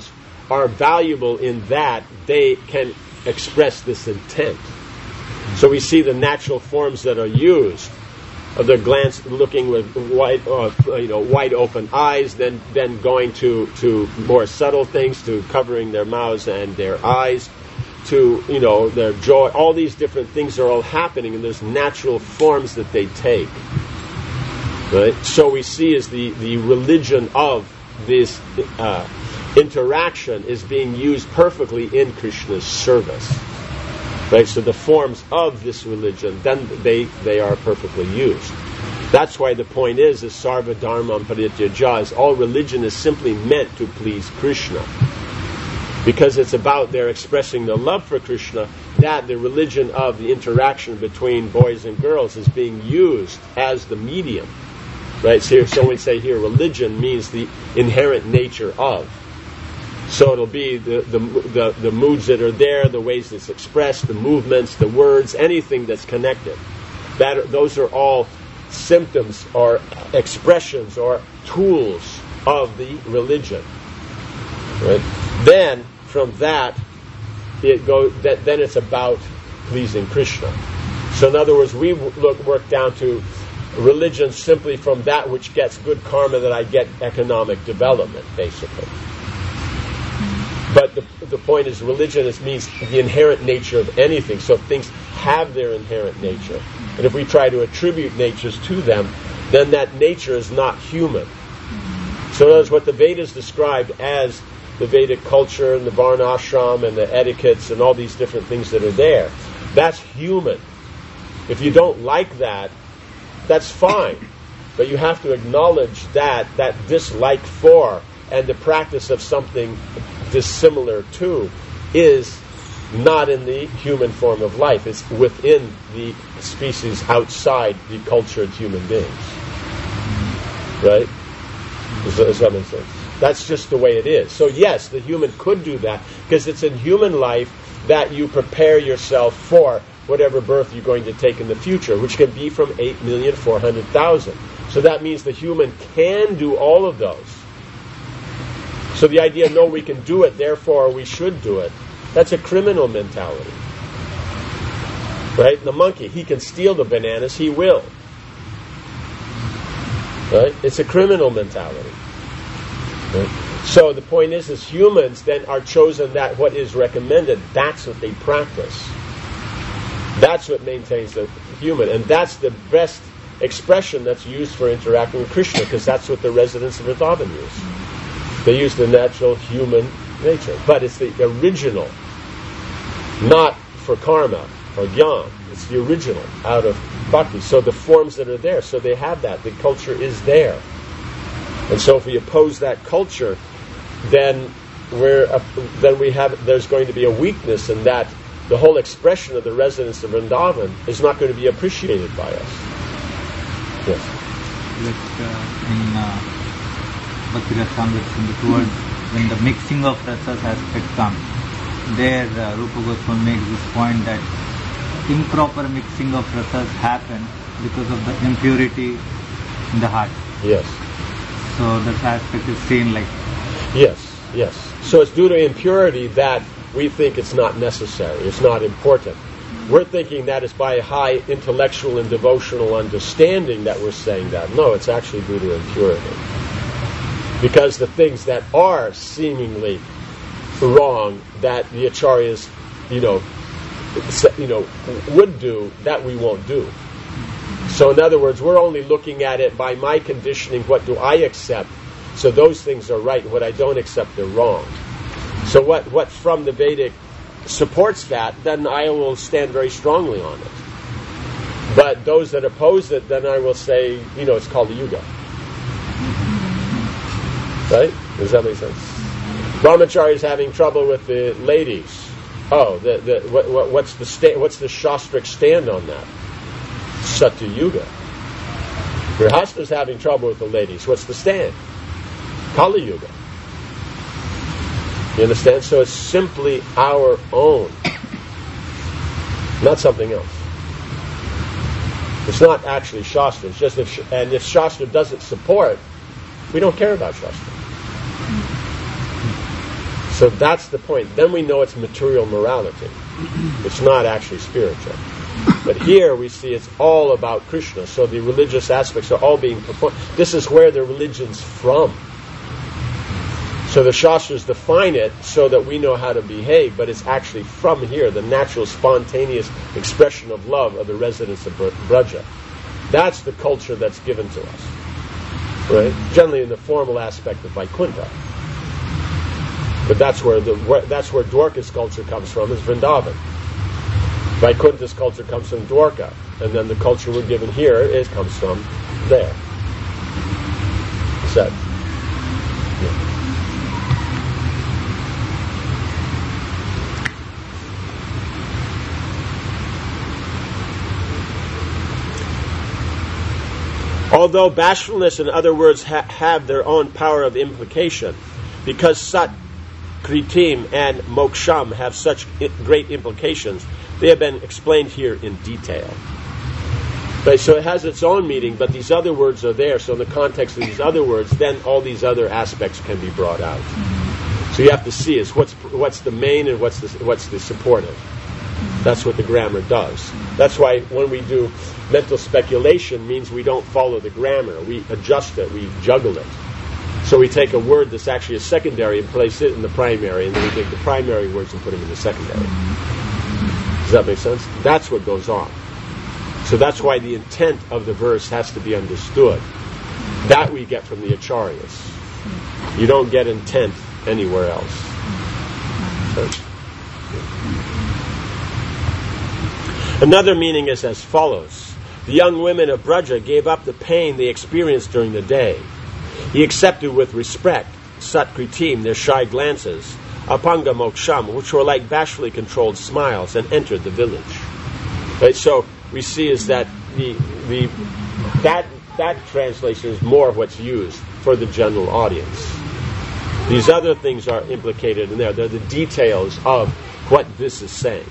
are valuable in that they can express this intent. So we see the natural forms that are used, of the glance, looking with wide, uh, you know, wide open eyes, then then going to, to more subtle things, to covering their mouths and their eyes, to, you know, their joy. All these different things are all happening, and there's natural forms that they take. Right? So we see is the, the religion of this uh, interaction is being used perfectly in Krishna's service. Right? So the forms of this religion, then they, they are perfectly used. That's why the point is, is sarva dharmam parityaja, is all religion is simply meant to please Krishna. Because it's about their expressing their love for Krishna, that the religion of the interaction between boys and girls is being used as the medium. Right? So, so when we say here religion means the inherent nature of. So it'll be the, the the the moods that are there, the ways it's expressed, the movements, the words, anything that's connected. That those are all symptoms or expressions or tools of the religion. Right? Then from that, it goes. That then it's about pleasing Krishna. So in other words, we look work down to religion simply from that which gets good karma, that I get economic development, basically. But the, the point is, religion is, means the inherent nature of anything. So things have their inherent nature. And if we try to attribute natures to them, then that nature is not human. So that's what the Vedas described as the Vedic culture and the Varna ashram and the etiquettes and all these different things that are there. That's human. If you don't like that, that's fine. But you have to acknowledge that, that dislike for and the practice of something dissimilar to is not in the human form of life. It's within the species outside the cultured human beings. Right? Does, does that make sense? That's just the way it is. So yes, the human could do that, because it's in human life that you prepare yourself for whatever birth you're going to take in the future, which can be from eight million four hundred thousand. So that means the human can do all of those. So the idea, no, we can do it, therefore we should do it, that's a criminal mentality. Right? The monkey, he can steal the bananas, he will. Right? It's a criminal mentality. Right? So the point is, as humans then are chosen that what is recommended, that's what they practice. That's what maintains the human, and that's the best expression that's used for interacting with Krishna, because that's what the residents of Vrindavan use. They use the natural human nature. But it's the original, not for karma or jnana. It's the original out of bhakti. So the forms that are there, so they have that. The culture is there. And so if we oppose that culture, then we're uh, then we have there's going to be a weakness in that the whole expression of the residents of Vrindavan is not going to be appreciated by us. Yes. Like uh, in uh, Bhakti Rasamrita, towards when the mixing of rasas aspect comes, there uh, Rupa Goswami makes this point that improper mixing of rasas happen because of the impurity in the heart. Yes. So that aspect is seen like. Yes, yes. So it's due to impurity that we think it's not necessary, it's not important. We're thinking that it's by high intellectual and devotional understanding that we're saying that. No, it's actually due to impurity. Because the things that are seemingly wrong that the acharyas, you know, you know, would do, that we won't do. So in other words, we're only looking at it by my conditioning, what do I accept? So those things are right, what I don't accept, they're wrong. So what, what from the Vedic supports that, then I will stand very strongly on it. But those that oppose it, then I will say, you know, it's called a yuga. Right? Does that make sense? Brahmachari is having trouble with the ladies. Oh, the, the, what, what, what's the sta- what's the Shastric stand on that? Satya Yuga. Grihastha is having trouble with the ladies. What's the stand? Kali Yuga. You understand? So it's simply our own, not something else. It's not actually Shastra. It's just if, and if Shastra doesn't support, we don't care about Shastra. So that's the point. Then we know it's material morality. It's not actually spiritual. But here we see it's all about Krishna. So the religious aspects are all being performed. This is where the religion's from. So the Shastras define it so that we know how to behave, but it's actually from here, the natural, spontaneous expression of love of the residents of Braja. That's the culture that's given to us. Right? Generally in the formal aspect of Vaikuntha. But that's where the where, that's where Dwarka's culture comes from, is Vrindavan. Vaikuntha's culture comes from Dwarka, and then the culture we're given here is comes from there. Said. Yeah. Although bashfulness and other words ha- have their own power of implication, because Sat, Kritim, and Moksham have such I- great implications, they have been explained here in detail. Right, so it has its own meaning, but these other words are there, so in the context of these other words, then all these other aspects can be brought out. So you have to see is what's what's the main and what's the, what's the supportive. That's what the grammar does. That's why when we do mental speculation, means we don't follow the grammar. We adjust it. We juggle it. So we take a word that's actually a secondary and place it in the primary, and then we take the primary words and put them in the secondary. Does that make sense? That's what goes on. So that's why the intent of the verse has to be understood. That we get from the Acharyas. You don't get intent anywhere else. So, another meaning is as follows. The young women of Braja gave up the pain they experienced during the day. He accepted with respect Satkritim, their shy glances, Apanga Moksham, which were like bashfully controlled smiles, and entered the village. Right, so we see is that the the that that translation is more what's used for the general audience. These other things are implicated in there. They're the details of what this is saying.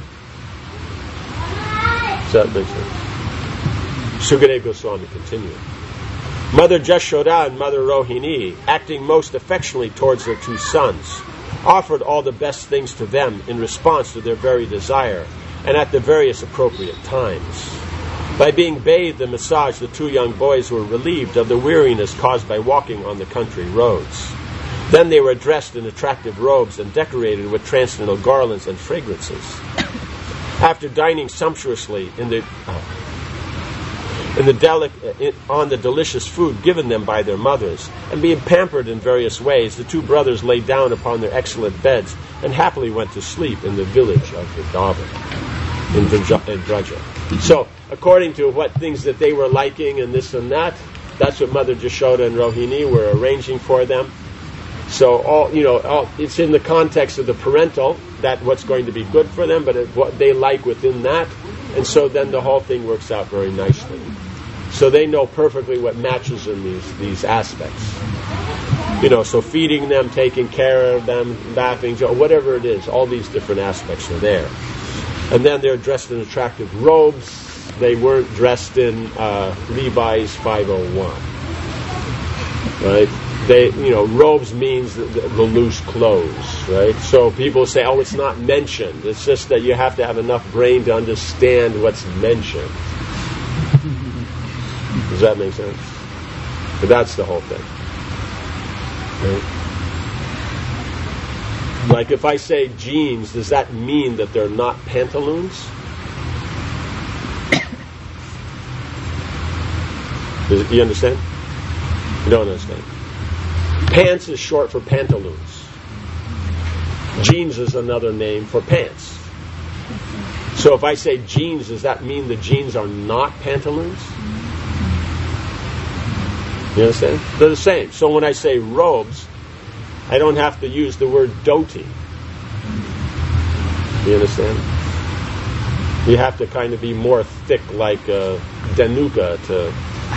Does that make sense? Sukadeva Goswami continued. Mother Jashoda and Mother Rohini, acting most affectionately towards their two sons, offered all the best things to them in response to their very desire and at the various appropriate times. By being bathed and massaged, the two young boys were relieved of the weariness caused by walking on the country roads. Then they were dressed in attractive robes and decorated with transcendental garlands and fragrances. After dining sumptuously in the uh, in the deli- in, on the delicious food given them by their mothers, and being pampered in various ways, the two brothers lay down upon their excellent beds and happily went to sleep in the village of Vrindavan, in, Vrija, in Braja. So, according to what things that they were liking and this and that, that's what Mother Jashoda and Rohini were arranging for them. So, all you know, all, it's in the context of the parental, that what's going to be good for them, but it, what they like within that, and so then the whole thing works out very nicely. So they know perfectly what matches in these these aspects. You know, so feeding them, taking care of them, bathing, whatever it is, all these different aspects are there. And then they're dressed in attractive robes. They weren't dressed in uh, Levi's five oh one. Right? They, you know, robes means the, the loose clothes, right? So people say, oh, it's not mentioned. It's just that you have to have enough brain to understand what's mentioned. Does that make sense? But that's the whole thing. Right? Like if I say jeans, does that mean that they're not pantaloons? Does, you understand? You don't understand. Pants is short for pantaloons. Jeans is another name for pants. So if I say jeans, does that mean the jeans are not pantaloons? You understand? They're the same. So when I say robes, I don't have to use the word dhoti. You understand? You have to kind of be more thick like uh, Danuka to...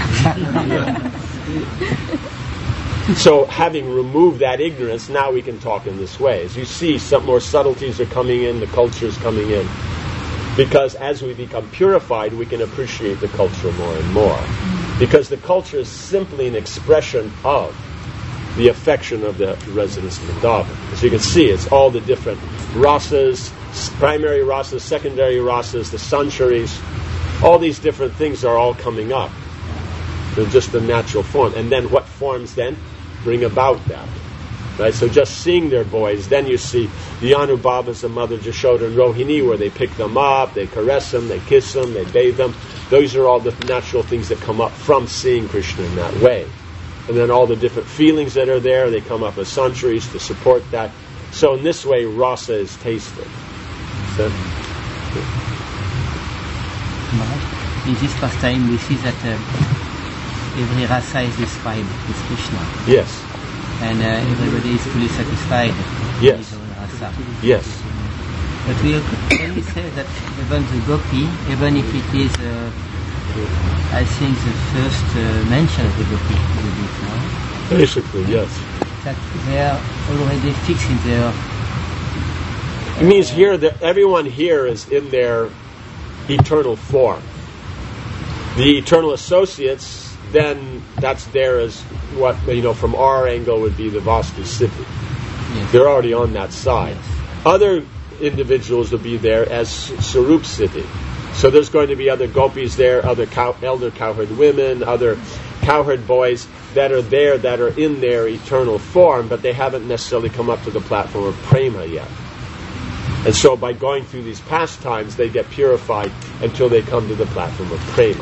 So having removed that ignorance, now we can talk in this way. As you see, some more subtleties are coming in, the culture is coming in. Because as we become purified, we can appreciate the culture more and more. Because the culture is simply an expression of the affection of the residents of Vrindavan. As you can see, it's all the different rasas, primary rasas, secondary rasas, the sancharis, all these different things are all coming up. They're just the natural form. And then what forms then bring about that? Right? So just seeing their boys, then you see the Anubhavas of Mother Jashoda and Rohini, where they pick them up, they caress them, they kiss them, they bathe them. Those are all the natural things that come up from seeing Krishna in that way. And then all the different feelings that are there, they come up as sancharis to support that. So in this way, rasa is tasted. So, in this pastime, we see that uh, every rasa is described with Krishna. Yes. And uh, everybody is fully satisfied yes. with his own rasa. Yes. But we can we say that even the gopi, even if it is, uh, I think, the first uh, mention of the gopi, the book now. Basically, yes. That they are already fixed in their. It means here that everyone here is in their eternal form. The eternal associates, then that's there as what, you know, from our angle would be the Vastu Siddhi. Yes. They're already on that side. Yes. Other individuals will be there as Sarup Siddhi. So there's going to be other gopis there, other cow, elder cowherd women, other cowherd boys that are there, that are in their eternal form, but they haven't necessarily come up to the platform of prema yet. And so by going through these pastimes, they get purified until they come to the platform of prema.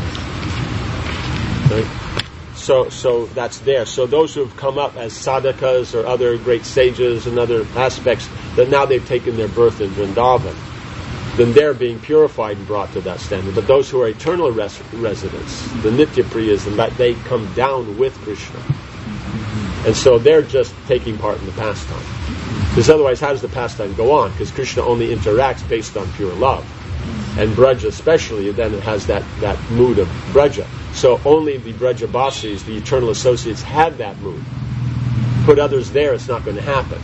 Right? So, so that's there. So those who have come up as sadhakas or other great sages and other aspects, that now they've taken their birth in Vrindavan, then they're being purified and brought to that standard. But those who are eternal res- residents, the Nitya-priyas, and that they come down with Krishna. And so they're just taking part in the pastime. Because otherwise, how does the pastime go on? Because Krishna only interacts based on pure love. And Braja especially, then it has that, that mood of Braja. So only the Braja Basis, the eternal associates, had that mood. Put others there, it's not going to happen.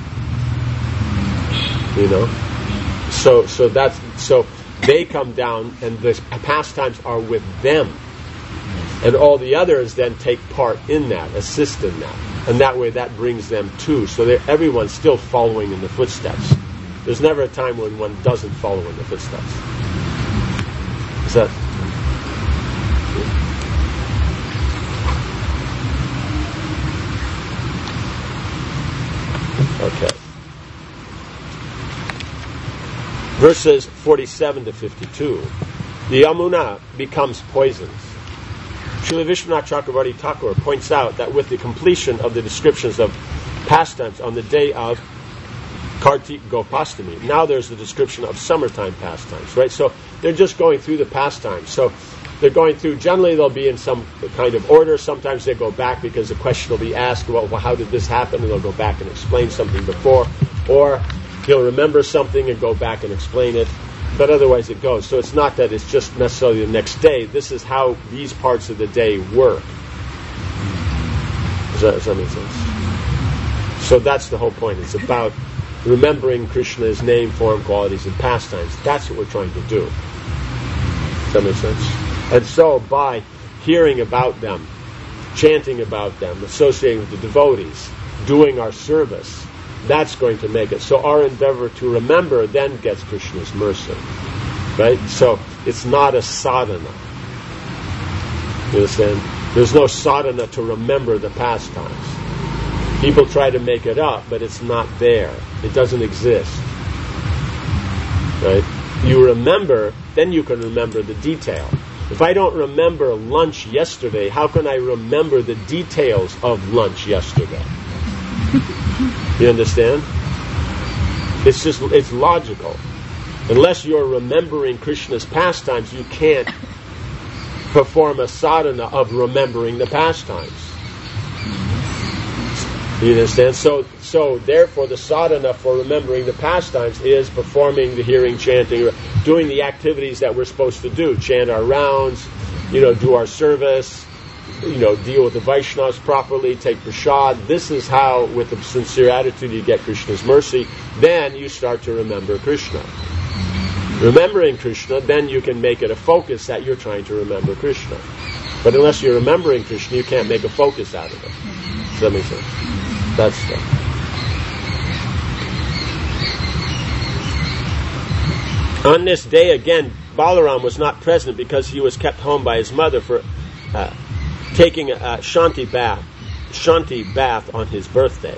You know? So so that's so they come down and the pastimes are with them. And all the others then take part in that, assist in that. And that way that brings them too. So everyone's still following in the footsteps. There's never a time when one doesn't follow in the footsteps. Is that... Okay. Verses forty-seven to fifty-two. The Yamuna becomes poisoned. Srila Vishwanath Chakravarti Thakur points out that with the completion of the descriptions of pastimes on the day of Kartik Gopastami, now there's the description of summertime pastimes, right? So they're just going through the pastimes. So they're going through, generally they'll be in some kind of order. Sometimes they go back because the question will be asked, well, well how did this happen? And they'll go back and explain something before. Or he'll remember something and go back and explain it. But otherwise it goes. So it's not that it's just necessarily the next day. This is how these parts of the day work. Does that, does that make sense? So that's the whole point. It's about remembering Krishna's name, form, qualities, and pastimes. That's what we're trying to do. Does that make sense? And so by hearing about them, chanting about them, associating with the devotees, doing our service, that's going to make it. So our endeavor to remember then gets Krishna's mercy. Right? So it's not a sadhana. You understand? There's no sadhana to remember the pastimes. People try to make it up, but it's not there. It doesn't exist. Right? You remember, then you can remember the detail. If I don't remember lunch yesterday, how can I remember the details of lunch yesterday? You understand? It's just, it's logical. Unless you're remembering Krishna's pastimes, you can't perform a sadhana of remembering the pastimes. You understand? So, so therefore, the sadhana for remembering the pastimes is performing the hearing, chanting, doing the activities that we're supposed to do. Chant our rounds, you know, do our service, you know, deal with the Vaishnavas properly, take prasad. This is how, with a sincere attitude, you get Krishna's mercy. Then you start to remember Krishna. Remembering Krishna, then you can make it a focus that you're trying to remember Krishna. But unless you're remembering Krishna, you can't make a focus out of it. that make sense? That's stuff. On this day again, Balaram was not present because he was kept home by his mother for uh, taking a, a Shanti bath, Shanti bath on his birthday.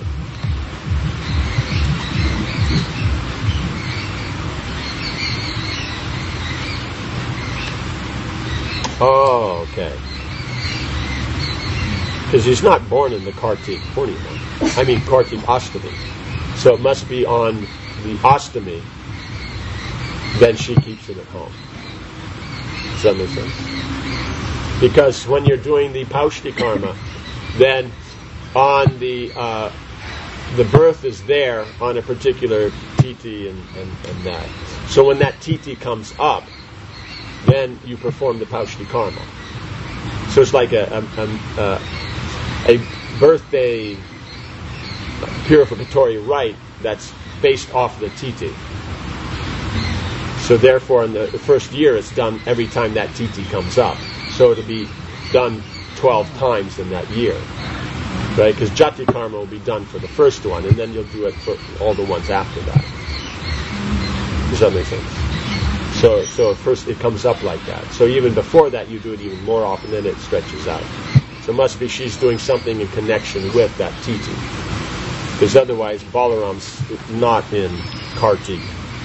Oh, okay. Because he's not born in the Kartik Purnima. I mean Kartik Ashtami. So it must be on the Ashtami. Then she keeps him at home. Does that make sense? Because when you're doing the Paushti Karma, then on the uh, the birth is there on a particular titi and, and, and that. So when that titi comes up, then you perform the Paushti Karma. So it's like a a, a, a birthday purificatory rite that's based off the titi. So therefore, in the, the first year, it's done every time that titi comes up. So it'll be done twelve times in that year, right? Because Jati Karma will be done for the first one, and then you'll do it for all the ones after that. Does that make sense? So, so first it comes up like that. So even before that, you do it even more often, then it stretches out. So it must be she's doing something in connection with that titi, because otherwise Balaram's not in Kartik.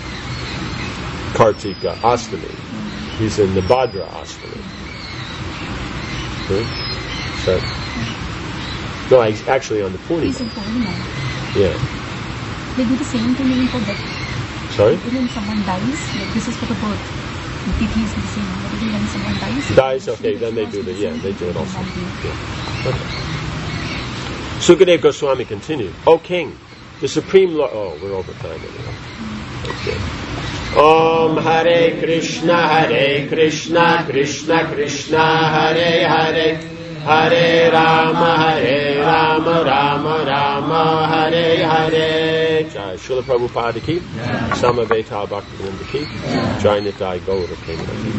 Kartika Ashtami. He's in the Bhadra Ashtami. Okay. So, no, he's actually on the Purnima. He's in Purnima. Yeah. They do the same thing even for death. Sorry? Even when someone dies, like this is for the birth. The tithi is the same. But even when someone dies, dies, okay, then they do the yeah, they do it also. Yeah. Okay. Sukadeva Goswami continued. O King, the Supreme Lord. Oh, we're over time anyway. Okay. Om Hare Krishna, Hare Krishna, Krishna Krishna, Hare Hare, Hare Rama, Hare Rama, Rama Rama, Hare Hare. Jai Srila Prabhupada ki, Samaveta Bhaktivinoda ki, Jai Nitai Gaura Premanandi.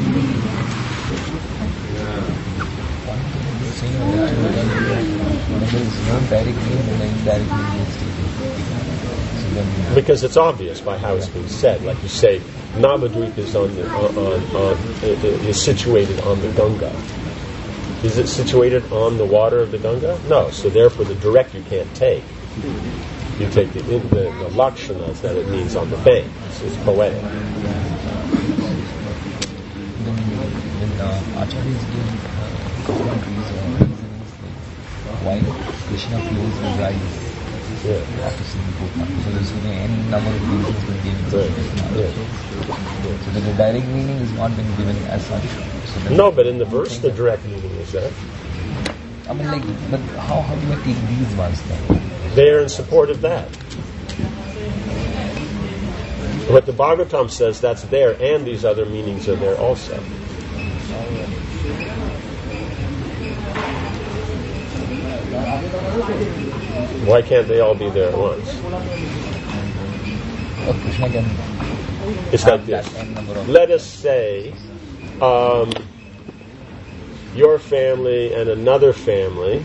Because it's obvious by how it's being said. Like you say, Navadvip is on the, on, on, on is situated on the Ganga. Is it situated on the water of the Ganga? No. So therefore, the direct you can't take. You take the the, the lakshanas that it means on the bank. So it's poetic. When, when uh, Acharyas give uh, commentaries or reasons, like why Krishna flows his eyes. Yeah. After seeing Gopal. So there's going to be any number of reasons been given. Right. Yeah. So the direct meaning is not been given as such. So no, but in the verse, the direct meaning is that. I mean, like, but how, how do I take these ones then? They are in support of that. What the Bhagavatam says, that's there, and these other meanings are there also. Why can't they all be there at once? It's like this. Let us say um, your family and another family,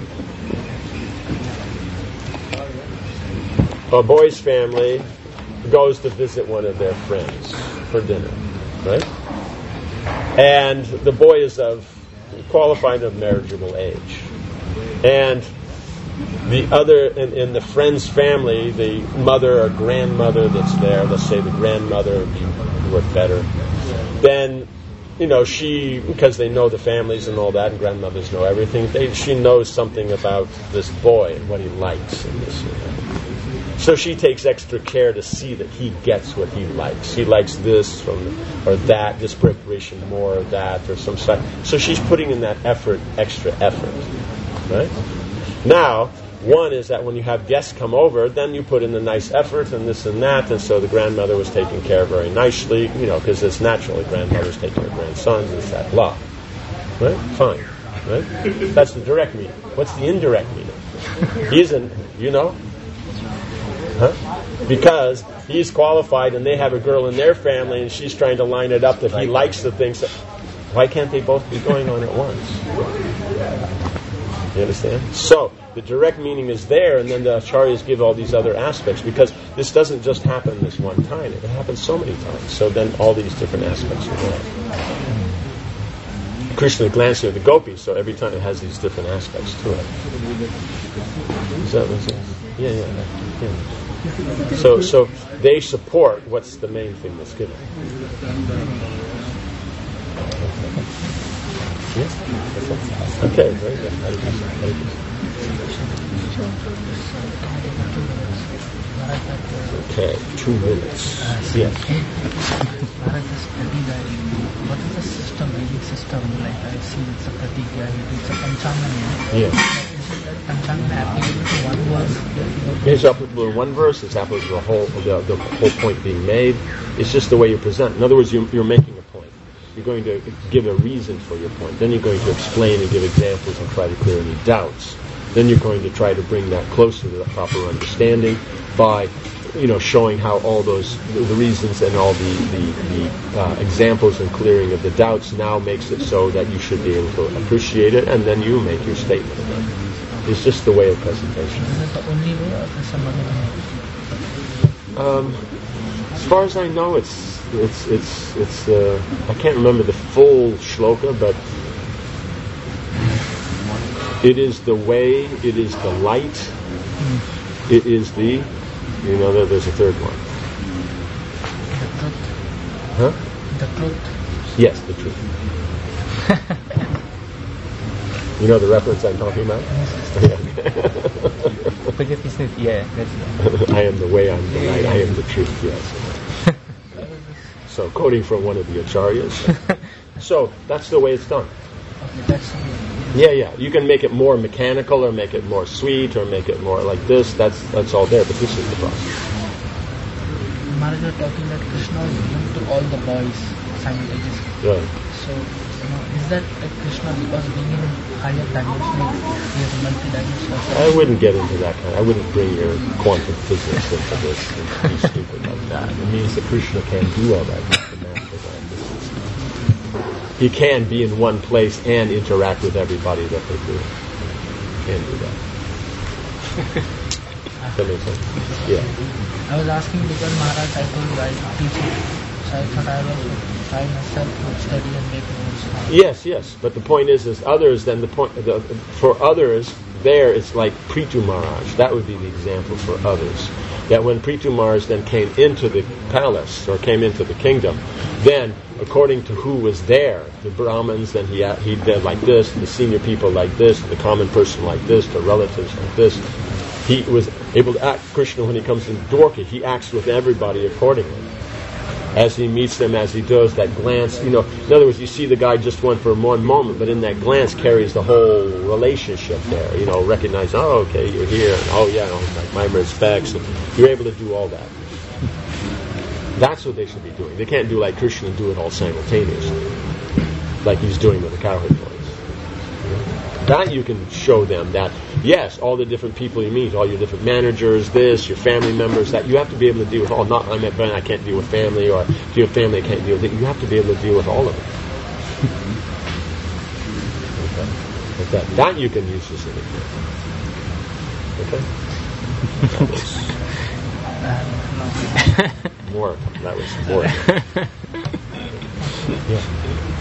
a boy's family goes to visit one of their friends for dinner, right? And the boy is of qualified of marriageable age. And the other, in, in the friend's family, the mother or grandmother that's there, let's say the grandmother would be work better, then, you know, she, because they know the families and all that, and grandmothers know everything, they, she knows something about this boy and what he likes and this and that. So she takes extra care to see that he gets what he likes. He likes this from or that, this preparation more of that, or some such. So she's putting in that effort, extra effort, right? Now, one is that when you have guests come over, then you put in the nice effort and this and that, and so the grandmother was taken care of very nicely, you know, because it's natural. The grandmothers take care of grandsons, it's that love, right? Fine, right? That's the direct meaning. What's the indirect meaning? He isn't, you know. Huh? Because he's qualified and they have a girl in their family and she's trying to line it up that he likes the things. That, why can't they both be going on at once? You understand? So the direct meaning is there, and then the acharyas give all these other aspects, because this doesn't just happen this one time. It happens so many times. So then all these different aspects are there. Krishna glancing at the gopis, so every time it has these different aspects to it. Is that what it is? Yeah, yeah, yeah. So, so they support what's the main thing that's given. Yeah? Okay, very good. Very good. Very good. Okay, two minutes. Yes. What is the system, Vedic system? Like I see it's a pratigya, it's a panchangana. Yes. Panchangana applicable to one verse. It's applicable to one verse. It's applicable to the whole, the, the whole point being made. It's just the way you present. In other words, you, you're making a point. You're going to give a reason for your point. Then you're going to explain and give examples and try to clear any doubts. Then you're going to try to bring that closer to the proper understanding by, you know, showing how all those, the, the reasons and all the, the, the uh, examples and clearing of the doubts now makes it so that you should be able to appreciate it, and then you make your statement. It's just the way of presentation. Is it the only way, or is some other way? Um, as far as I know, it's it's it's it's. Uh, I can't remember the full shloka, but it is the way. It is the light. Mm. It is the. You know, there, there's a third one. The truth. Huh? The truth. Yes, the truth. You know the reference I'm talking about? Yeah, that's I am the way, I'm the light, I am the truth, yes. So, quoting from one of the acharyas. So, that's the way it's done. Okay, that's the way. Yeah, yeah. You can make it more mechanical, or make it more sweet, or make it more like this. That's that's all there, but this is the process. Maharaj, you're talking that Krishna is given to all the boys simultaneously. Right. So, you know, is that like Krishna, because being in higher dimension, he is multi-dimensional? I wouldn't get into that kind. I wouldn't bring your quantum physics into this and be stupid like that. It means that Krishna can't do all that. He can be in one place and interact with everybody that they do. Can do that. That makes sense? Yeah. I was asking because Maharaj, I told you I teach it. So I thought I was trying myself to study and make notes. Yes, yes. But the point is, is others, then the point, the, for others, there it's like Prithu Maharaj. That would be the example for others. That when Prithu Maharaj then came into the palace, or came into the kingdom, then according to who was there, the Brahmins, then he he did like this, the senior people like this, the common person like this, the relatives like this. He was able to act. Krishna, when he comes into Dwarka, he acts with everybody accordingly. As he meets them, as he does that glance, you know, in other words, you see the guy just one for one moment, but in that glance carries the whole relationship there. You know, recognize, oh, okay, you're here, and, oh yeah, oh, my, my respects, and you're able to do all that. That's what they should be doing. They can't do like Krishna and do it all simultaneously, like he's doing with the cowherd boys. That you can show them that, yes, all the different people you meet, all your different managers, this, your family members, that you have to be able to deal with all. Not, I'm at Ben, I can't deal with family, or if you have family, I can't deal with it. You have to be able to deal with all of it. Okay. Like that. That you can use as an example. Okay? More. That was more. Yeah.